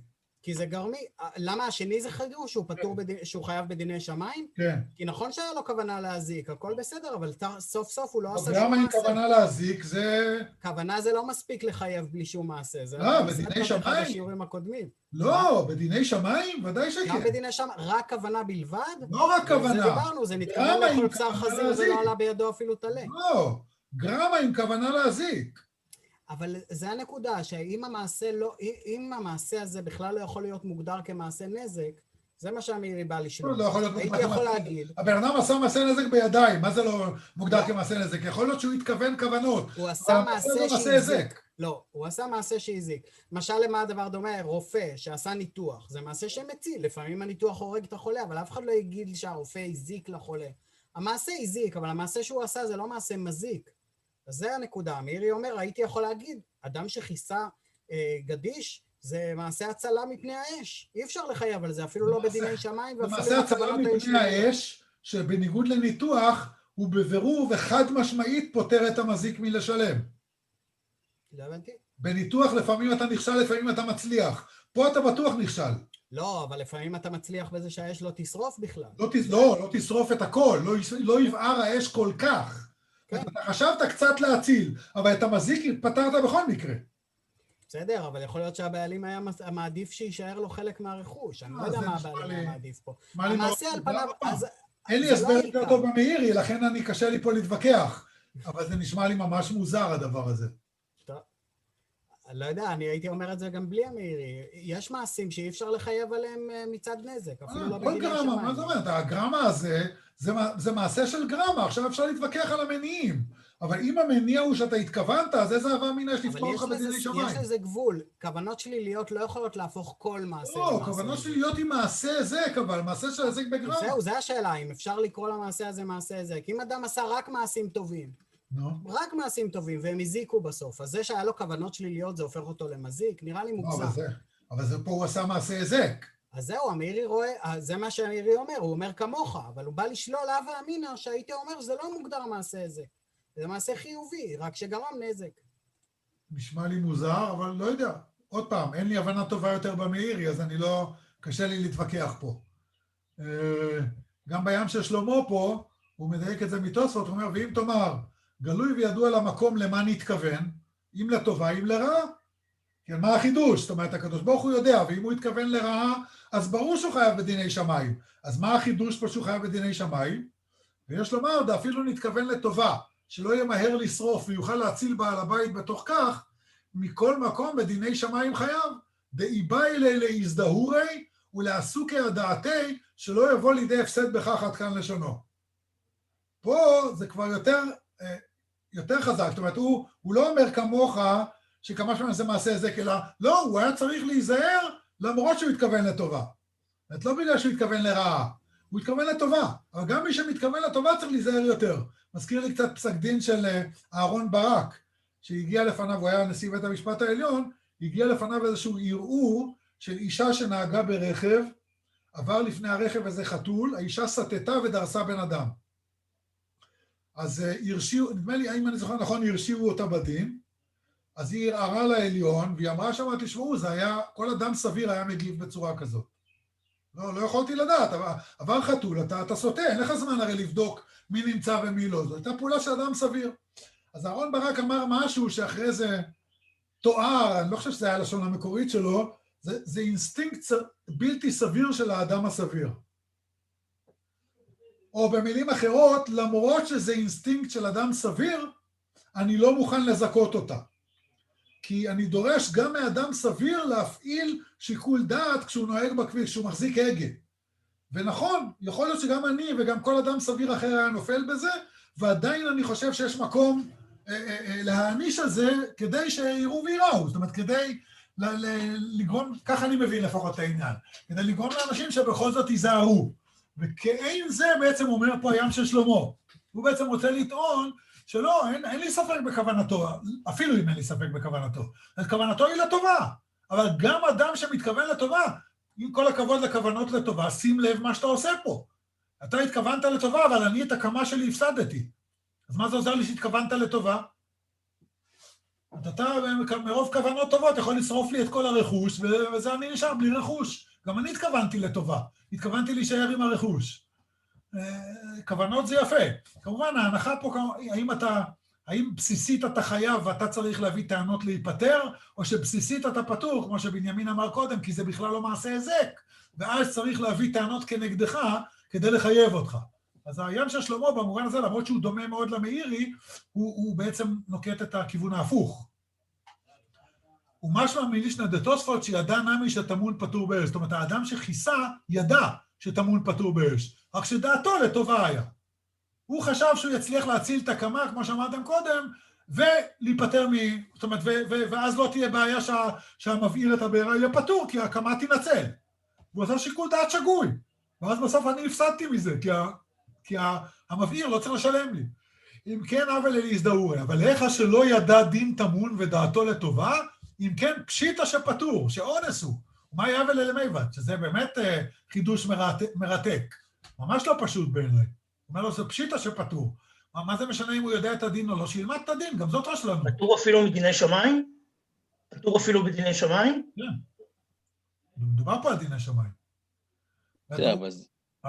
כי זה גרמי, למה השני זה חידוש, שהוא פטור, שהוא חייב בדיני שמיים? כן. כי נכון שהיה לו כוונה להזיק, הכל בסדר, אבל סוף סוף הוא לא עשה שום מעשה. למה עם כוונה להזיק זה... כוונה זה לא מספיק לחייב בלי שום מעשה. לא, בדיני שמיים? בשיעורים הקודמים. לא, בדיני שמיים? ודאי שכן. גם בדיני שמיים, רק כוונה בלבד? לא רק כוונה. זה דיברנו, זה נתכוון לאכול בשר חזיר ולא עלה בידו אפילו תלה. לא, גרמה עם כוונה להזיק. אבל זה הנקודה, שאם המעשה לא, אם המעשה הזה בכלל לא יכול להיות מוגדר כמעשה נזק, זה מה שהמירי בא לשמוע. לא יכול להיות הייתי יכול להגיד. הבן אדם עשה מעשה נזק בידיים, מה זה לא מוגדר כמעשה נזק? יכול להיות שהוא התכוון כוונות. הוא עשה מעשה שהזיק. לא, הוא עשה מעשה שהזיק. משל למה הדבר דומה? רופא שעשה ניתוח, זה מעשה שמציל. לפעמים הניתוח הורג את החולה, אבל אף אחד לא יגיד שהרופא הזיק לחולה. המעשה הזיק, אבל המעשה שהוא עשה זה לא מעשה מזיק. אז זה הנקודה. מירי אומר, הייתי יכול להגיד, אדם שכיסה אה, גדיש, זה מעשה הצלה מפני האש. אי אפשר לחייב על זה, אפילו לא בדיני שמיים, ואפילו מעשה הצלה מפני האש, שבניגוד לניתוח, הוא בבירור וחד משמעית פותר את המזיק מלשלם. לא הבנתי. בניתוח לפעמים אתה נכשל, לפעמים אתה מצליח. פה אתה בטוח נכשל. לא, אבל לפעמים אתה מצליח בזה שהאש לא תשרוף בכלל. לא, לא, לא תשרוף את הכל, לא, לא יבער האש כל כך. כן. אתה חשבת קצת להציל, אבל את המזיק פתרת בכל מקרה. בסדר, אבל יכול להיות שהבעלים היה מעדיף שישאר לו חלק מהרכוש. אני לא יודע מה הבעלים היה מעדיף פה. המעשה על פניו... אין לי הסבר יותר טוב במאירי, לכן אני קשה לי פה להתווכח. אבל זה נשמע לי ממש מוזר הדבר הזה. טוב. אני לא יודע, אני הייתי אומר את זה גם בלי המאירי. יש מעשים שאי אפשר לחייב עליהם מצד נזק, אפילו לא בדיני שמיים. מה זאת אומרת? הגרמה הזה, זה מעשה של גרמה, עכשיו אפשר להתווכח על המניעים. אבל אם המניע הוא שאתה התכוונת, אז איזה הווה אמינא יש לפתור לך בדיני שמיים? יש לזה גבול. כוונות שליליות לא יכולות להפוך כל מעשה למעשה. לא, כוונות שליליות היא מעשה הזק, אבל מעשה של הזק בגרמה. זהו, זה השאלה, אם אפשר לקרוא למעשה הזה מעשה הזק. אם אדם עשה רק מעשים טובים, רק מעשים טובים, והם הזיקו בסוף, אז זה שהיה לו כוונות שליליות, זה הופך אותו למזיק, נראה לי מוגזם. אבל זה פה הוא עשה מעשה הזק. אז זהו, המאירי רואה, זה מה שהמאירי אומר, הוא אומר כמוך, אבל הוא בא לשלול הווה אמינא שהייתי אומר, זה לא מוגדר מעשה הזק. זה מעשה חיובי, רק שגרם נזק. נשמע לי מוזר, אבל לא יודע. עוד פעם, אין לי הבנה טובה יותר במאירי, אז אני לא... קשה לי להתווכח פה. גם בים של שלמה פה, הוא מדייק את זה מתוספות, הוא אומר, ואם תאמר, גלוי וידוע למקום למה נתכוון, אם לטובה, אם לרעה. כן, מה החידוש? זאת אומרת, הקדוש ברוך הוא יודע, ואם הוא התכוון לרעה, אז ברור שהוא חייב בדיני שמיים. אז מה החידוש פה שהוא חייב בדיני שמיים? ויש לומר, אפילו נתכוון לטובה. שלא יהיה מהר לשרוף ויוכל להציל בעל הבית בתוך כך, מכל מקום בדיני שמיים חייב, דאיבאי לילי הזדהורי ולעסוקי הדעתי, שלא יבוא לידי הפסד בכך עד כאן לשונו. פה זה כבר יותר, יותר חזק, זאת אומרת, הוא, הוא לא אומר כמוך שכמה שמן זה מעשה הזק, אלא לא, הוא היה צריך להיזהר למרות שהוא התכוון לטובה. זאת לא בגלל שהוא התכוון לרעה, הוא התכוון לטובה, אבל גם מי שמתכוון לטובה צריך להיזהר יותר. מזכיר לי קצת פסק דין של אהרון ברק, שהגיע לפניו, הוא היה נשיא בית המשפט העליון, הגיע לפניו איזשהו ערעור של אישה שנהגה ברכב, עבר לפני הרכב איזה חתול, האישה סטתה ודרסה בן אדם. אז הרשיעו, נדמה לי, האם אני זוכר נכון, הרשיעו אותה בדין, אז היא ערערה לעליון, והיא אמרה שם, תשמעו, זה היה, כל אדם סביר היה מגיב בצורה כזאת. לא, לא יכולתי לדעת, אבל עבר חתול, אתה, אתה סוטה, אין לך זמן הרי לבדוק מי נמצא ומי לא, זו הייתה פעולה של אדם סביר. אז אהרון ברק אמר משהו שאחרי זה תואר, אני לא חושב שזה היה לשון המקורית שלו, זה, זה אינסטינקט בלתי סביר של האדם הסביר. או במילים אחרות, למרות שזה אינסטינקט של אדם סביר, אני לא מוכן לזכות אותה. כי אני דורש גם מאדם סביר להפעיל שיקול דעת כשהוא נוהג בכביש, כשהוא מחזיק הגה. ונכון, יכול להיות שגם אני וגם כל אדם סביר אחר היה נופל בזה, ועדיין אני חושב שיש מקום אה, אה, אה, להעניש על זה כדי שיראו ויראו, זאת אומרת, כדי ל- ל- לגרום, ככה אני מבין לפחות את העניין, כדי לגרום לאנשים שבכל זאת ייזהרו. וכאין זה בעצם אומר פה הים של שלמה. הוא בעצם רוצה לטעון שלא, אין, אין לי ספק בכוונתו, אפילו אם אין לי ספק בכוונתו. אז כוונתו היא לטובה, אבל גם אדם שמתכוון לטובה, עם כל הכבוד לכוונות לטובה, שים לב מה שאתה עושה פה. אתה התכוונת לטובה, אבל אני את הקמה שלי הפסדתי. אז מה זה עוזר לי שהתכוונת לטובה? אתה מרוב כוונות טובות יכול לשרוף לי את כל הרכוש, וזה אני נשאר בלי רכוש. גם אני התכוונתי לטובה, התכוונתי להישאר עם הרכוש. כוונות זה יפה. כמובן, ההנחה פה, האם אתה, האם בסיסית אתה חייב ואתה צריך להביא טענות להיפטר, או שבסיסית אתה פטור, כמו שבנימין אמר קודם, כי זה בכלל לא מעשה היזק, ואז צריך להביא טענות כנגדך כדי לחייב אותך. אז העניין של שלמה במובן הזה, למרות שהוא דומה מאוד למאירי, הוא, הוא בעצם נוקט את הכיוון ההפוך. הוא משמע מלישנא דתוספות שידע נמי שטמון פטור באש. זאת אומרת, האדם שכיסה ידע שטמון פטור באש, רק שדעתו לטובה היה. הוא חשב שהוא יצליח להציל את הקמה, כמו שאמרתם קודם, ולהיפטר מ... זאת אומרת, ו- ו- ואז לא תהיה בעיה שה- שהמבעיר את הבעירה יהיה פטור, כי הקמה תנצל. הוא עושה שיקול דעת שגוי. ואז בסוף אני הפסדתי מזה, כי, ה- כי ה- המבעיר לא צריך לשלם לי. אם כן, אבל להזדהורי, אבל איך שלא ידע דין תמון ודעתו לטובה, אם כן, פשיטה שפטור, שאונס הוא. מה יאבל למיבד? שזה באמת אה, חידוש מרתק, מרתק. ממש לא פשוט בעיניי. הוא אומר לו, זה פשיטה שפטור. מה, מה זה משנה אם הוא יודע את הדין או לא? שילמד את הדין, גם זאת רשלנות. פטור אפילו מדיני שמיים? פטור אפילו בדיני שמיים? כן. מדובר פה על דיני שמיים. כן, אז...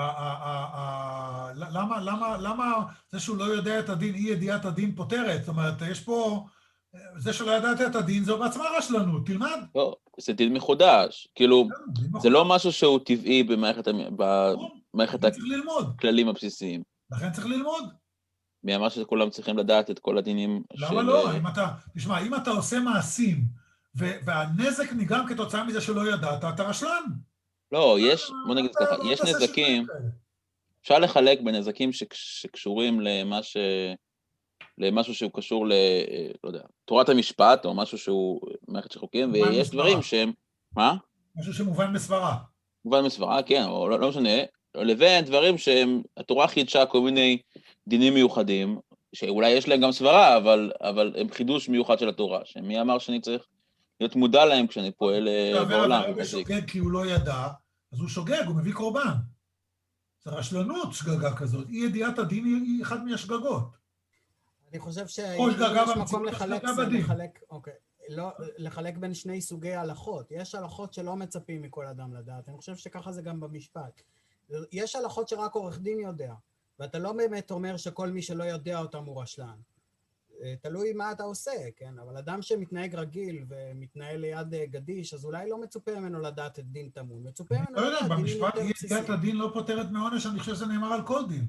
למה, למה, למה זה שהוא לא יודע את הדין, אי ידיעת הדין פותרת? זאת אומרת, יש פה... זה שלא ידעת את הדין, זו בעצמה רשלנות, תלמד. לא, זה דין מחודש. כאילו, זה לא משהו שהוא טבעי במערכת הכללים הבסיסיים. לכן צריך ללמוד. מי אמר שכולם צריכים לדעת את כל הדינים של... למה לא? אם אתה, תשמע, אם אתה עושה מעשים, והנזק נגרם כתוצאה מזה שלא ידעת, אתה רשלן. לא, יש, בוא נגיד ככה, יש נזקים, אפשר לחלק בנזקים שקשורים למה ש... למשהו שהוא קשור ל... לא יודע, תורת המשפט, או משהו שהוא מערכת של חוקים, ויש דברים שהם... מה? משהו שמובן בסברה. מובן בסברה, כן, או לא, לא משנה, לבין דברים שהם, התורה חידשה כל מיני דינים מיוחדים, שאולי יש להם גם סברה, אבל, אבל הם חידוש מיוחד של התורה, שמי אמר שאני צריך להיות מודע להם כשאני פועל בעולם. אבל הוא שוגג כי הוא לא ידע, אז הוא שוגג, הוא מביא קורבן. זה רשלנות שגגה כזאת, אי ידיעת הדין היא אחד מהשגגות. אני חושב שאם יש מקום לחלק, זה לחלק, אוקיי, לא, לחלק בין שני סוגי הלכות. יש הלכות שלא מצפים מכל אדם לדעת. אני חושב שככה זה גם במשפט. יש הלכות שרק עורך דין יודע, ואתה לא באמת אומר שכל מי שלא יודע אותם הוא רשלן. תלוי מה אתה עושה, כן? אבל אדם שמתנהג רגיל ומתנהל ליד גדיש, אז אולי לא מצופה ממנו לדעת את דין תמון. מצופה ממנו לדעת דינים יותר בסיסיים. במשפט ידיעת הדין לא פותרת מעונש, אני חושב שזה נאמר על כל דין.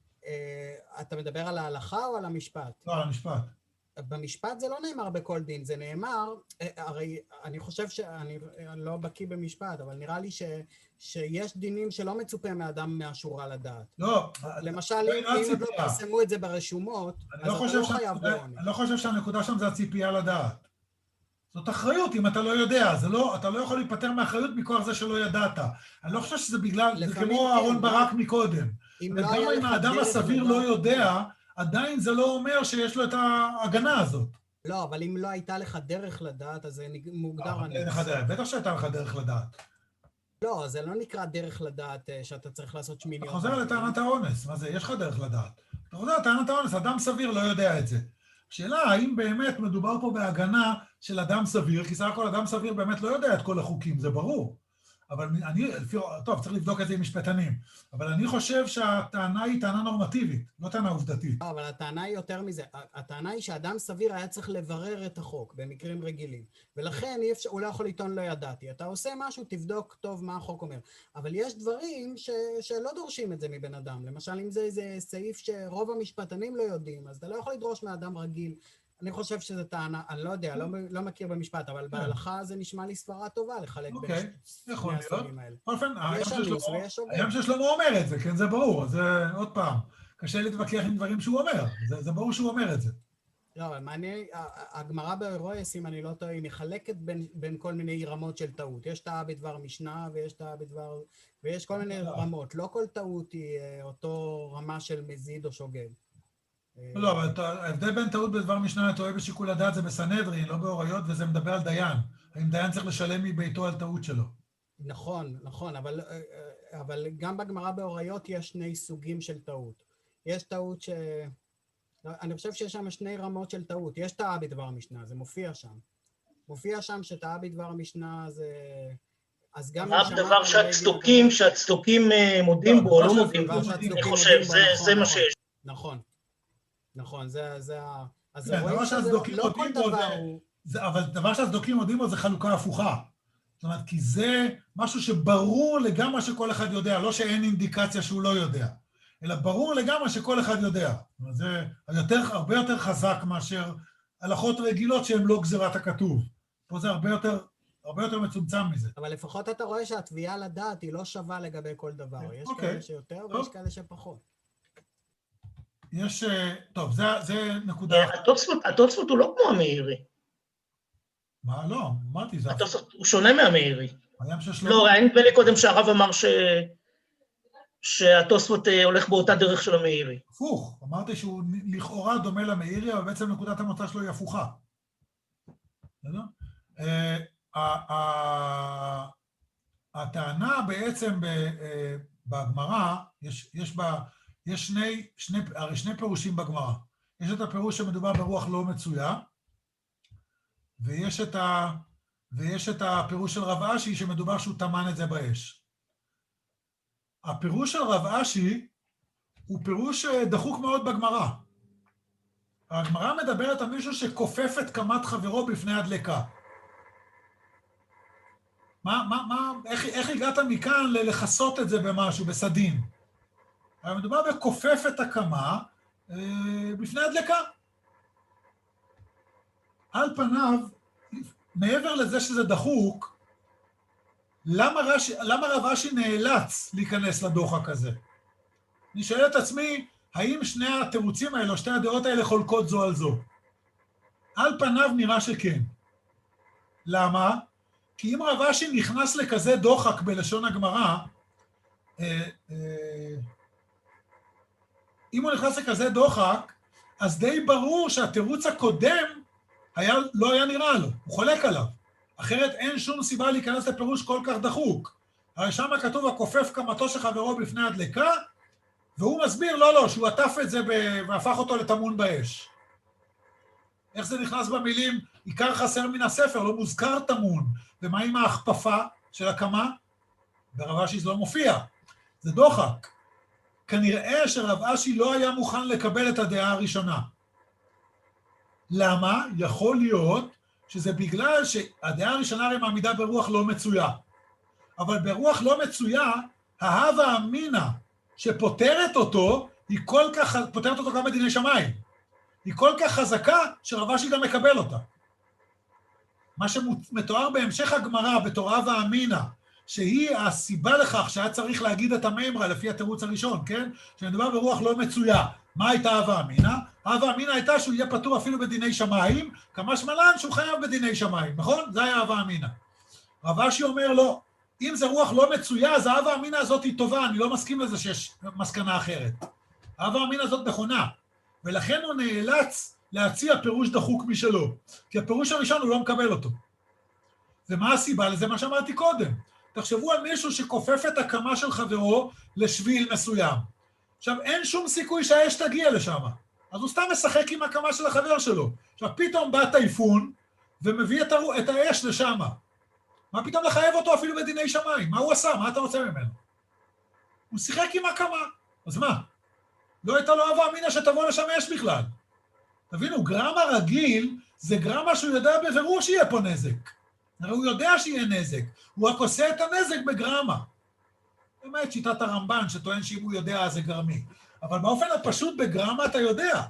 אתה מדבר על ההלכה או על המשפט? לא, על המשפט. במשפט זה לא נאמר בכל דין, זה נאמר, הרי אני חושב שאני לא בקיא במשפט, אבל נראה לי ש, שיש דינים שלא מצופה מאדם מהשורה לדעת. לא. למשל, אם עוד לא פרסמו את זה ברשומות, אז אתה לא חייב בעונש. אני לא חושב שהנקודה שם זה הציפייה לדעת. זאת אחריות, אם אתה לא יודע, זה לא, אתה לא יכול להיפטר מאחריות מכוח זה שלא ידעת. אני לא חושב שזה בגלל, זה כמו אהרון ברק מקודם. וגם אם האדם הסביר לא יודע, עדיין זה לא אומר שיש לו את ההגנה הזאת. לא, אבל אם לא הייתה לך דרך לדעת, אז זה מוגדר הנס. בטח שהייתה לך דרך לדעת. לא, זה לא נקרא דרך לדעת שאתה צריך לעשות שמיניות. אתה חוזר לטענת האונס, מה זה? יש לך דרך לדעת. אתה חוזר לטענת האונס, אדם סביר לא יודע את זה. השאלה, האם באמת מדובר פה בהגנה של אדם סביר, כי סך הכל אדם סביר באמת לא יודע את כל החוקים, זה ברור. אבל אני, לפי, טוב, צריך לבדוק את זה עם משפטנים, אבל אני חושב שהטענה היא טענה נורמטיבית, לא טענה עובדתית. לא, אבל הטענה היא יותר מזה. הטענה היא שאדם סביר היה צריך לברר את החוק במקרים רגילים, ולכן אי אפשר, הוא לא יכול לטעון לא ידעתי. אתה עושה משהו, תבדוק טוב מה החוק אומר. אבל יש דברים ש, שלא דורשים את זה מבן אדם. למשל, אם זה איזה סעיף שרוב המשפטנים לא יודעים, אז אתה לא יכול לדרוש מאדם רגיל. אני חושב שזו טענה, אני לא יודע, לא, לא מכיר במשפט, אבל בהלכה זה נשמע לי סברה טובה לחלק בין שני הסוגים האלה. בכל אופן, הים ששלמה אומר את זה, כן, זה ברור, זה עוד פעם, קשה להתווכח עם דברים שהוא אומר, זה, זה ברור שהוא אומר את זה. לא, מעניין, הגמרא באירועס, אם אני לא טועה, היא מחלקת בין, בין כל מיני רמות של טעות. יש טעה בדבר משנה, ויש טעה בדבר, ויש כל מיני רמות. לא כל טעות היא אותו רמה של מזיד או שוגג. לא, אבל ההבדל בין טעות בדבר משנה לטועה בשיקול הדעת זה בסנהדרין, לא באוריות, וזה מדבר על דיין. האם דיין צריך לשלם מביתו על טעות שלו. נכון, נכון, אבל, אבל גם בגמרא באוריות יש שני סוגים של טעות. יש טעות ש... אני חושב שיש שם שני רמות של טעות. יש טעה בדבר המשנה, זה מופיע שם. מופיע שם שטעה בדבר המשנה זה... אז גם... מה בדבר שהצדוקים, שהצדוקים מודים בו או לא מודים בו, אני חושב, זה מה שיש. נכון, נכון, זה ה... אז כן, רואים שזה לא כל דבר הוא... אבל דבר שהצדוקים מודים בו זה חלוקה הפוכה. זאת אומרת, כי זה משהו שברור לגמרי שכל אחד יודע, לא שאין אינדיקציה שהוא לא יודע, אלא ברור לגמרי שכל אחד יודע. זאת אומרת, זה יותר, הרבה יותר חזק מאשר הלכות רגילות שהן לא גזירת הכתוב. פה זה הרבה יותר, הרבה יותר מצומצם מזה. אבל לפחות אתה רואה שהתביעה לדעת היא לא שווה לגבי כל דבר. יש אוקיי. כאלה שיותר ויש כאלה שפחות. יש, טוב, זה, זה נקודה. התוספות הוא לא כמו המאירי. מה? לא, אמרתי, זה... הוא שונה מהמאירי. לא, לא, היה נדמה לי קודם שהרב אמר ש... שהתוספות הולך באותה דרך של המאירי. הפוך, אמרתי שהוא לכאורה דומה למאירי, אבל בעצם נקודת המוצא שלו היא הפוכה. בסדר? הטענה בעצם בגמרא, יש, יש בה, יש שני, שני, הרי שני פירושים בגמרא. יש את הפירוש שמדובר ברוח לא מצויה, ויש את, ה, ויש את הפירוש של רב אשי שמדובר שהוא טמן את זה באש. הפירוש של רב אשי הוא פירוש דחוק מאוד בגמרא. הגמרא מדברת על מישהו שכופף את קמת חברו בפני הדלקה. מה, מה, מה, איך, איך הגעת מכאן לחסות את זה במשהו, בסדין? אבל מדובר בכופף את הקמה אה, בפני הדלקה. על פניו, מעבר לזה שזה דחוק, למה, רש, למה רב אשי נאלץ להיכנס לדוחק הזה? אני שואל את עצמי, האם שני התירוצים האלה, או שתי הדעות האלה חולקות זו על זו? על פניו נראה שכן. למה? כי אם רב אשי נכנס לכזה דוחק בלשון הגמרא, אה, אה, אם הוא נכנס לכזה דוחק, אז די ברור שהתירוץ הקודם היה, לא היה נראה לו, הוא חולק עליו. אחרת אין שום סיבה להיכנס לפירוש כל כך דחוק. הרי שם כתוב, הכופף קמתו של חברו בפני הדלקה, והוא מסביר, לא, לא, שהוא עטף את זה ב... והפך אותו לטמון באש. איך זה נכנס במילים, עיקר חסר מן הספר, לא מוזכר טמון. ומה עם ההכפפה של הקמה? ברב אשי זה לא מופיע, זה דוחק. כנראה שרב אשי לא היה מוכן לקבל את הדעה הראשונה. למה? יכול להיות שזה בגלל שהדעה הראשונה הרי מעמידה ברוח לא מצויה. אבל ברוח לא מצויה, ההווה אמינה שפותרת אותו, היא כל כך, פותרת אותו גם בדיני שמיים. היא כל כך חזקה שרב אשי גם מקבל אותה. מה שמתואר בהמשך הגמרא בתור הווה אמינה, שהיא הסיבה לכך שהיה צריך להגיד את הממרה לפי התירוץ הראשון, כן? שמדובר ברוח לא מצויה. מה הייתה הווה אמינה? הווה אמינה הייתה שהוא יהיה פטור אפילו בדיני שמיים, כמה שמלן שהוא חייב בדיני שמיים, נכון? זה היה הווה אמינה. רב אשי אומר לא, אם זה רוח לא מצויה, אז ההווה אמינה הזאת היא טובה, אני לא מסכים לזה שיש מסקנה אחרת. ההווה אמינה הזאת נכונה, ולכן הוא נאלץ להציע פירוש דחוק משלו, כי הפירוש הראשון הוא לא מקבל אותו. ומה הסיבה לזה? מה שאמרתי קודם. תחשבו על מישהו שכופף את הקמה של חברו לשביל מסוים. עכשיו, אין שום סיכוי שהאש תגיע לשם, אז הוא סתם משחק עם הקמה של החבר שלו. עכשיו, פתאום בא טייפון ומביא את, הר... את האש לשם. מה פתאום לחייב אותו אפילו בדיני שמיים? מה הוא עשה? מה אתה רוצה ממנו? הוא שיחק עם הקמה. אז מה? לא הייתה לו הווה אמינה שתבוא לשם אש בכלל. תבינו, גרמה רגיל זה גרמה שהוא יודע בבירור שיהיה פה נזק. הרי הוא יודע שיהיה נזק. הוא רק עושה את הנזק בגרמה. באמת שיטת הרמב"ן שטוען שאם הוא יודע זה גרמי. אבל באופן הפשוט בגרמה אתה יודע.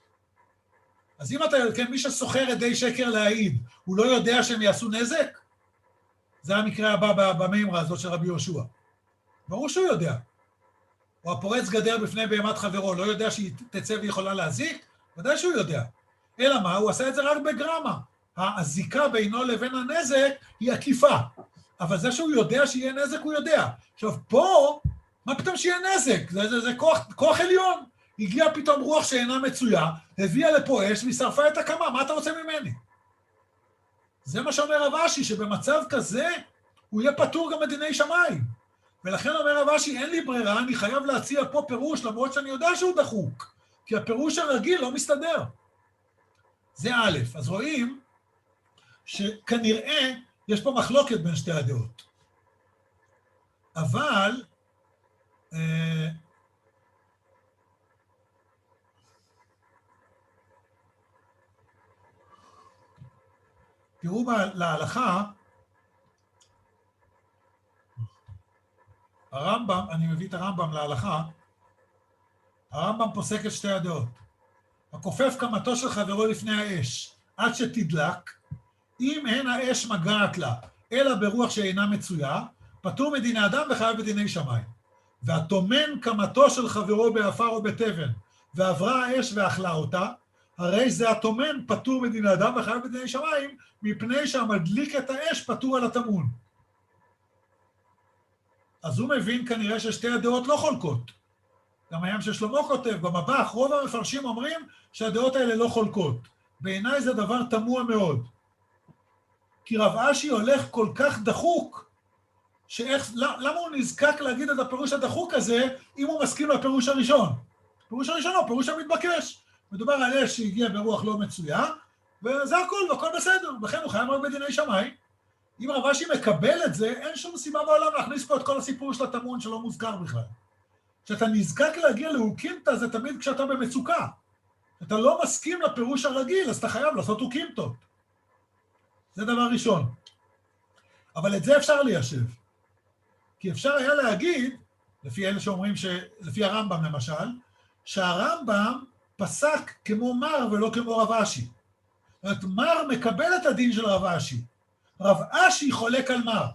אז אם אתה, כן, מי שסוחר עדי שקר להעיד, הוא לא יודע שהם יעשו נזק? זה המקרה הבא במימרה הזאת של רבי יהושע. ברור שהוא יודע. או הפורץ גדר בפני בהמת חברו, לא יודע שהיא תצא ויכולה להזיק? ודאי שהוא יודע. אלא מה? הוא עשה את זה רק בגרמה. הזיקה בינו לבין הנזק היא עקיפה. אבל זה שהוא יודע שיהיה נזק, הוא יודע. עכשיו, פה, מה פתאום שיהיה נזק? זה, זה, זה כוח, כוח עליון. הגיעה פתאום רוח שאינה מצויה, הביאה לפה אש ושרפה את הקמה. מה אתה רוצה ממני? זה מה שאומר רב אשי, שבמצב כזה הוא יהיה פטור גם בדיני שמיים. ולכן אומר רב אשי, אין לי ברירה, אני חייב להציע פה פירוש, למרות שאני יודע שהוא דחוק. כי הפירוש הרגיל לא מסתדר. זה א', אז רואים שכנראה יש פה מחלוקת בין שתי הדעות. אבל, אה, תראו להלכה, הרמב"ם, אני מביא את הרמב"ם להלכה, הרמב"ם פוסק את שתי הדעות. הכופף קמתו של חברו לפני האש, עד שתדלק, אם אין האש מגעת לה, אלא ברוח שאינה מצויה, פטור מדיני אדם וחייב בדיני שמיים. והטומן קמתו של חברו באפר או בתבן, ועברה האש ואכלה אותה, הרי זה הטומן פטור מדיני אדם וחייב בדיני שמיים, מפני שהמדליק את האש פטור על הטמון. אז הוא מבין כנראה ששתי הדעות לא חולקות. גם הים ששלמה כותב, במבח, רוב המפרשים אומרים שהדעות האלה לא חולקות. בעיניי זה דבר תמוה מאוד. כי רב אשי הולך כל כך דחוק, שאיך, למה הוא נזקק להגיד את הפירוש הדחוק הזה, אם הוא מסכים לפירוש הראשון? הפירוש הראשון הוא פירוש המתבקש. מדובר על אש שהגיע ברוח לא מצויה, וזה הכל, והכל בסדר. וכן הוא חייב רק בדיני שמיים. אם רב אשי מקבל את זה, אין שום סיבה בעולם להכניס פה את כל הסיפור של הטמון שלא מוזכר בכלל. כשאתה נזקק להגיע לאוקימתא, זה תמיד כשאתה במצוקה. אתה לא מסכים לפירוש הרגיל, אז אתה חייב לעשות אוקימתות. זה דבר ראשון. אבל את זה אפשר ליישב. כי אפשר היה להגיד, לפי אלה שאומרים, ש... לפי הרמב"ם למשל, שהרמב"ם פסק כמו מר ולא כמו רב אשי. זאת אומרת, מר מקבל את הדין של רב אשי. רב אשי חולק על מר.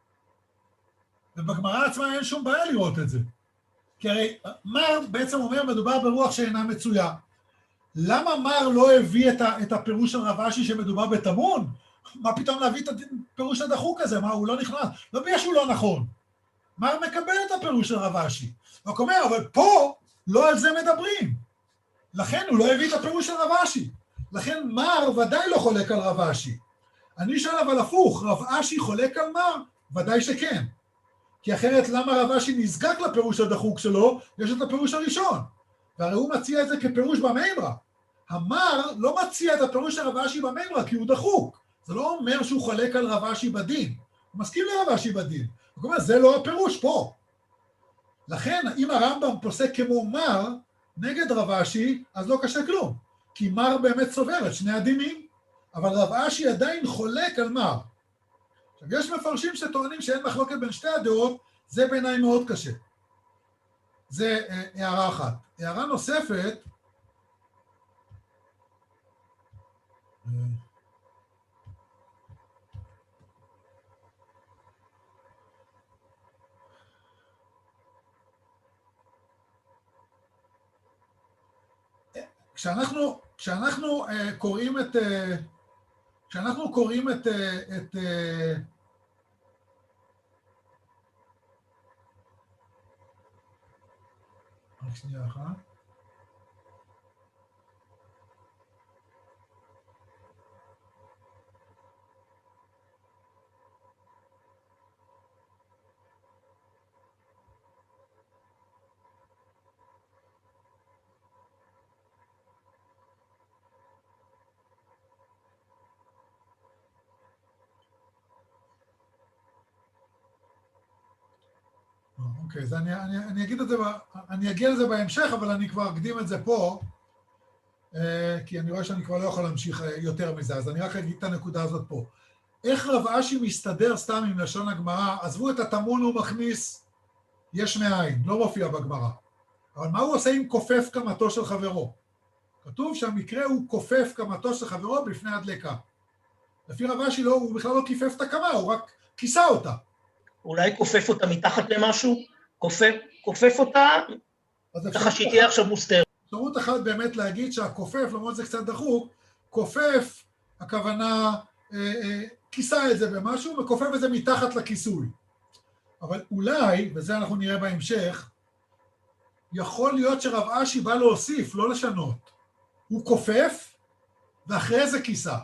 ובגמרא עצמה אין שום בעיה לראות את זה. כי הרי מר בעצם אומר, מדובר ברוח שאינה מצויה. למה מר לא הביא את, ה, את הפירוש של רב אשי שמדובר בטמון? מה פתאום להביא את הפירוש הדחוק הזה? מה, הוא לא נכנס? לא בגלל שהוא לא נכון. מר מקבל את הפירוש של רב אשי. רק אומר, אבל פה לא על זה מדברים. לכן הוא לא הביא את הפירוש של רב אשי. לכן מר ודאי לא חולק על רב אשי. אני שואל אבל הפוך, רב אשי חולק על מר? ודאי שכן. כי אחרת למה רב אשי נזקק לפירוש הדחוק שלו? יש את הפירוש הראשון. והרי הוא מציע את זה כפירוש במימרה. המר לא מציע את הפירוש של רב אשי במימרה כי הוא דחוק. זה לא אומר שהוא חולק על רב אשי בדין. הוא מסכים לרב אשי בדין. הוא אומר, זה לא הפירוש פה. לכן, אם הרמב"ם פוסק כמו מר נגד רב אשי, אז לא קשה כלום. כי מר באמת סובר את שני הדינים, אבל רב אשי עדיין חולק על מר. עכשיו, יש מפרשים שטוענים שאין מחלוקת בין שתי הדעות, זה בעיניי מאוד קשה. זה אה, הערה אחת. הערה נוספת, אה, כשאנחנו, כשאנחנו uh, קוראים את, uh, כשאנחנו קוראים את, uh, את uh, רק שנייה אחת. אוקיי, אז אני, אני, אני אגיד את זה, אני אגיע לזה בהמשך, אבל אני כבר אקדים את זה פה, כי אני רואה שאני כבר לא יכול להמשיך יותר מזה, אז אני רק אגיד את הנקודה הזאת פה. איך רב אשי מסתדר סתם עם לשון הגמרא? עזבו את הטמון הוא מכניס יש מאין, לא מופיע בגמרא. אבל מה הוא עושה עם כופף קמתו של חברו? כתוב שהמקרה הוא כופף קמתו של חברו בפני הדלקה. לפי רב אשי לא, הוא בכלל לא כיפף את הקמה, הוא רק כיסה אותה. אולי כופף אותה מתחת למשהו? כופף, כופף אותה, ככה שהיא תהיה עכשיו מוסתרת. אפשרות אחת באמת להגיד שהכופף, למרות זה קצת דחוק, כופף, הכוונה, אה, אה, כיסה את זה במשהו, וכופף את זה מתחת לכיסוי. אבל אולי, וזה אנחנו נראה בהמשך, יכול להיות שרב אשי בא להוסיף, לא לשנות. הוא כופף, ואחרי זה כיסה.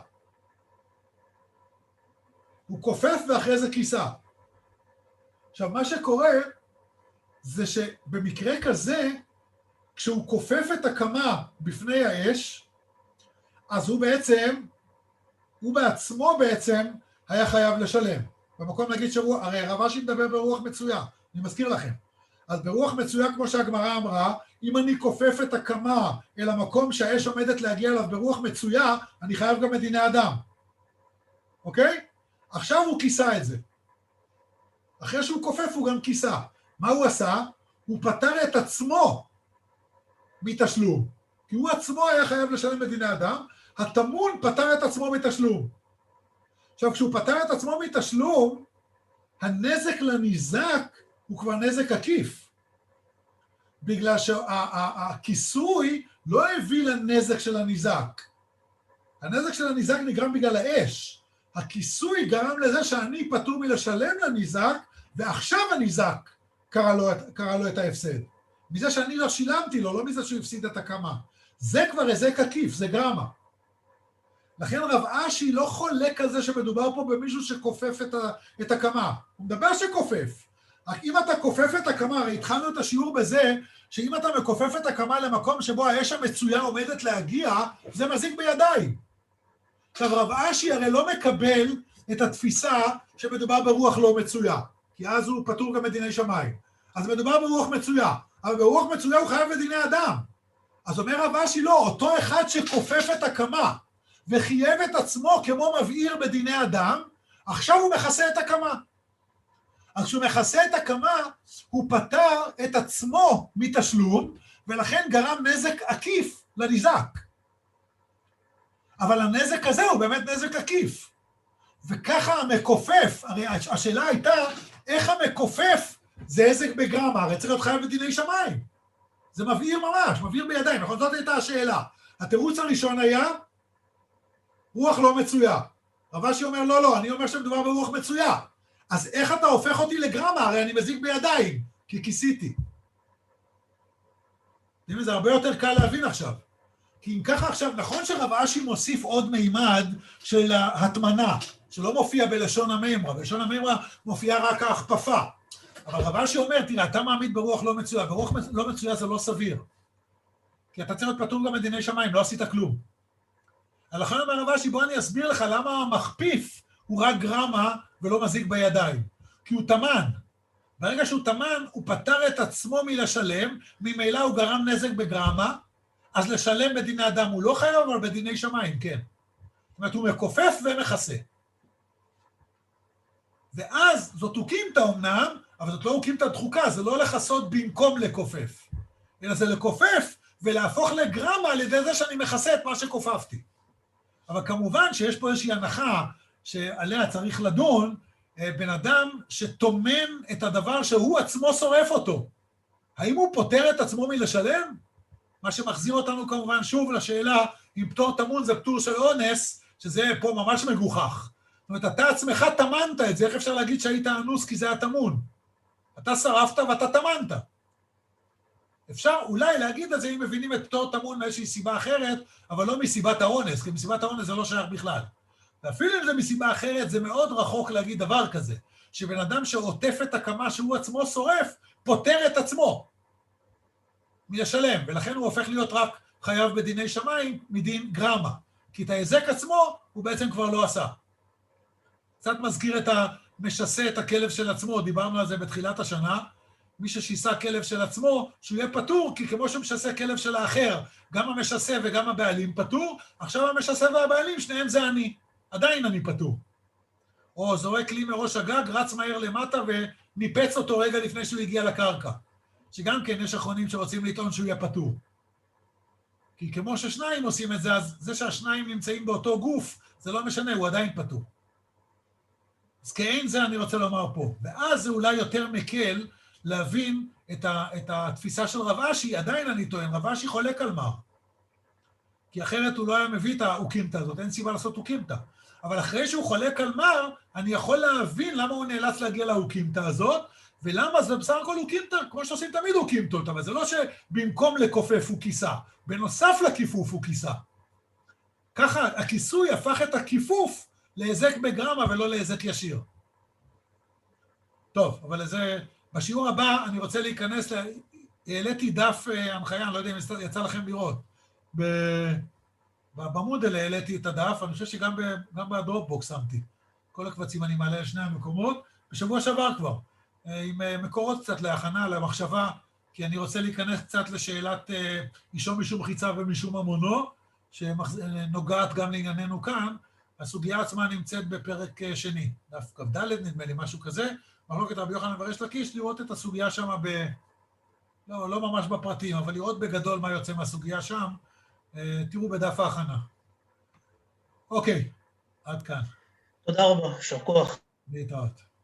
הוא כופף ואחרי זה כיסה. עכשיו, מה שקורה, זה שבמקרה כזה, כשהוא כופף את הקמה בפני האש, אז הוא בעצם, הוא בעצמו בעצם היה חייב לשלם. במקום נגיד שרוח, הרי רב אשי מדבר ברוח מצויה, אני מזכיר לכם. אז ברוח מצויה, כמו שהגמרא אמרה, אם אני כופף את הקמה אל המקום שהאש עומדת להגיע אליו ברוח מצויה, אני חייב גם מדיני אדם. אוקיי? עכשיו הוא כיסה את זה. אחרי שהוא כופף הוא גם כיסה. מה הוא עשה? הוא פטר את עצמו מתשלום. כי הוא עצמו היה חייב לשלם מדיני אדם, התמון פטר את עצמו מתשלום. עכשיו, כשהוא פטר את עצמו מתשלום, הנזק לניזק הוא כבר נזק עקיף. בגלל שהכיסוי לא הביא לנזק של הניזק. הנזק של הניזק נגרם בגלל האש. הכיסוי גרם לזה שאני פטור מלשלם לניזק, ועכשיו הניזק קרא לו, קרא לו את ההפסד. מזה שאני לא שילמתי לו, לא מזה שהוא הפסיד את הקמה. זה כבר היזק עקיף, זה גרמה. לכן רב אשי לא חולק על זה שמדובר פה במישהו שכופף את, ה, את הקמה. הוא מדבר שכופף. רק אם אתה כופף את הקמה, הרי התחלנו את השיעור בזה, שאם אתה מכופף את הקמה למקום שבו האש המצויה עומדת להגיע, זה מזיק בידיים. עכשיו רב אשי הרי לא מקבל את התפיסה שמדובר ברוח לא מצויה, כי אז הוא פטור גם מדיני שמיים. אז מדובר ברוח מצויה, אבל ברוח מצויה הוא חייב מדיני אדם. אז אומר רב אשי לא, אותו אחד שכופף את הקמה, וחייב את עצמו כמו מבעיר בדיני אדם, עכשיו הוא מכסה את הקמה. אז כשהוא מכסה את הקמה, הוא פטר את עצמו מתשלום, ולכן גרם נזק עקיף לניזק. אבל הנזק הזה הוא באמת נזק עקיף. וככה המכופף, הרי השאלה הייתה, איך המכופף זה נזק בגרמה, הרי צריך להיות חייב בדיני שמיים. זה מבעיר ממש, מבעיר בידיים, נכון? זאת הייתה השאלה. התירוץ הראשון היה, רוח לא מצויה. רב אשי אומר, לא, לא, אני אומר שמדובר ברוח מצויה. אז איך אתה הופך אותי לגרמה? הרי אני מזיק בידיים, כי כיסיתי. זה הרבה יותר קל להבין עכשיו. כי אם ככה עכשיו, נכון שרב אשי מוסיף עוד מימד של ההטמנה, שלא מופיע בלשון המימרה, בלשון המימרה מופיעה רק ההכפפה. אבל רב אשי אומר, תראה, אתה מעמיד ברוח לא מצויה, ברוח לא מצויה זה לא סביר. כי אתה צריך להיות פטור גם מדיני שמיים, לא עשית כלום. לכן אומר רב אשי, בוא אני אסביר לך למה המכפיף הוא רק גרמה ולא מזיק בידיים. כי הוא תמן. ברגע שהוא תמן, הוא פטר את עצמו מלשלם, ממילא הוא גרם נזק בגרמה, אז לשלם בדיני אדם הוא לא חייב, אבל בדיני שמיים, כן. זאת אומרת, הוא מכופף ומכסה. ואז זאת הוקימתא אמנם, אבל זאת לא הוקימתא דחוקה, זה לא לחסות במקום לכופף, אלא זה לכופף ולהפוך לגרמה על ידי זה שאני מכסה את מה שכופפתי. אבל כמובן שיש פה איזושהי הנחה שעליה צריך לדון, בן אדם שתומן את הדבר שהוא עצמו שורף אותו. האם הוא פוטר את עצמו מלשלם? מה שמחזיר אותנו כמובן שוב לשאלה, אם פטור תמון זה פטור של אונס, שזה פה ממש מגוחך. זאת אומרת, אתה עצמך תמנת את זה, איך אפשר להגיד שהיית אנוס כי זה התמון? אתה שרפת ואתה תמנת. אפשר אולי להגיד את זה אם מבינים את פטור תמון מאיזושהי סיבה אחרת, אבל לא מסיבת האונס, כי מסיבת האונס זה לא שייך בכלל. ואפילו אם זה מסיבה אחרת, זה מאוד רחוק להגיד דבר כזה, שבן אדם שעוטף את הקמה שהוא עצמו שורף, פוטר את עצמו מלשלם, ולכן הוא הופך להיות רק חייב בדיני שמיים מדין גרמה, כי את ההיזק עצמו הוא בעצם כבר לא עשה. קצת מזכיר את המשסה את הכלב של עצמו, דיברנו על זה בתחילת השנה, מי ששיסה כלב של עצמו, שהוא יהיה פטור, כי כמו שמשסה כלב של האחר, גם המשסה וגם הבעלים פטור, עכשיו המשסה והבעלים, שניהם זה אני. עדיין אני פטור. או זורק לי מראש הגג, רץ מהר למטה וניפץ אותו רגע לפני שהוא הגיע לקרקע. שגם כן יש אחרונים שרוצים לטעון שהוא יהיה פטור. כי כמו ששניים עושים את זה, אז זה שהשניים נמצאים באותו גוף, זה לא משנה, הוא עדיין פטור. אז כאין זה אני רוצה לומר פה. ואז זה אולי יותר מקל להבין את, ה, את התפיסה של רב אשי, עדיין אני טוען, רב אשי חולק על מר. כי אחרת הוא לא היה מביא את האוקימתא הזאת, אין סיבה לעשות אוקימתא. אבל אחרי שהוא חולק על מר, אני יכול להבין למה הוא נאלץ להגיע לאוקימתא הזאת, ולמה זה בסך הכל אוקימתא, כמו שעושים תמיד אוקימתות, אבל זה לא שבמקום לכופף הוא כיסה, בנוסף לכיפוף הוא כיסה. ככה הכיסוי הפך את הכיפוף להיזק בגרמה ולא להיזק ישיר. טוב, אבל זה, בשיעור הבא אני רוצה להיכנס העליתי דף הנחיה, אני לא יודע אם יצא לכם לראות. במודל העליתי את הדף, אני חושב שגם בדרופבוקס שמתי. כל הקבצים אני מעלה לשני המקומות, בשבוע שעבר כבר, עם מקורות קצת להכנה, למחשבה, כי אני רוצה להיכנס קצת לשאלת אישום משום חיצה ומשום המונו, שנוגעת גם לענייננו כאן. הסוגיה עצמה נמצאת בפרק שני, דף כ"ד נדמה לי, משהו כזה, מחלוקת רבי יוחנן וריש לקיש, לראות את הסוגיה שם ב... לא, לא ממש בפרטים, אבל לראות בגדול מה יוצא מהסוגיה שם, תראו בדף ההכנה. אוקיי, עד כאן. תודה רבה, יישר כוח. להתראות.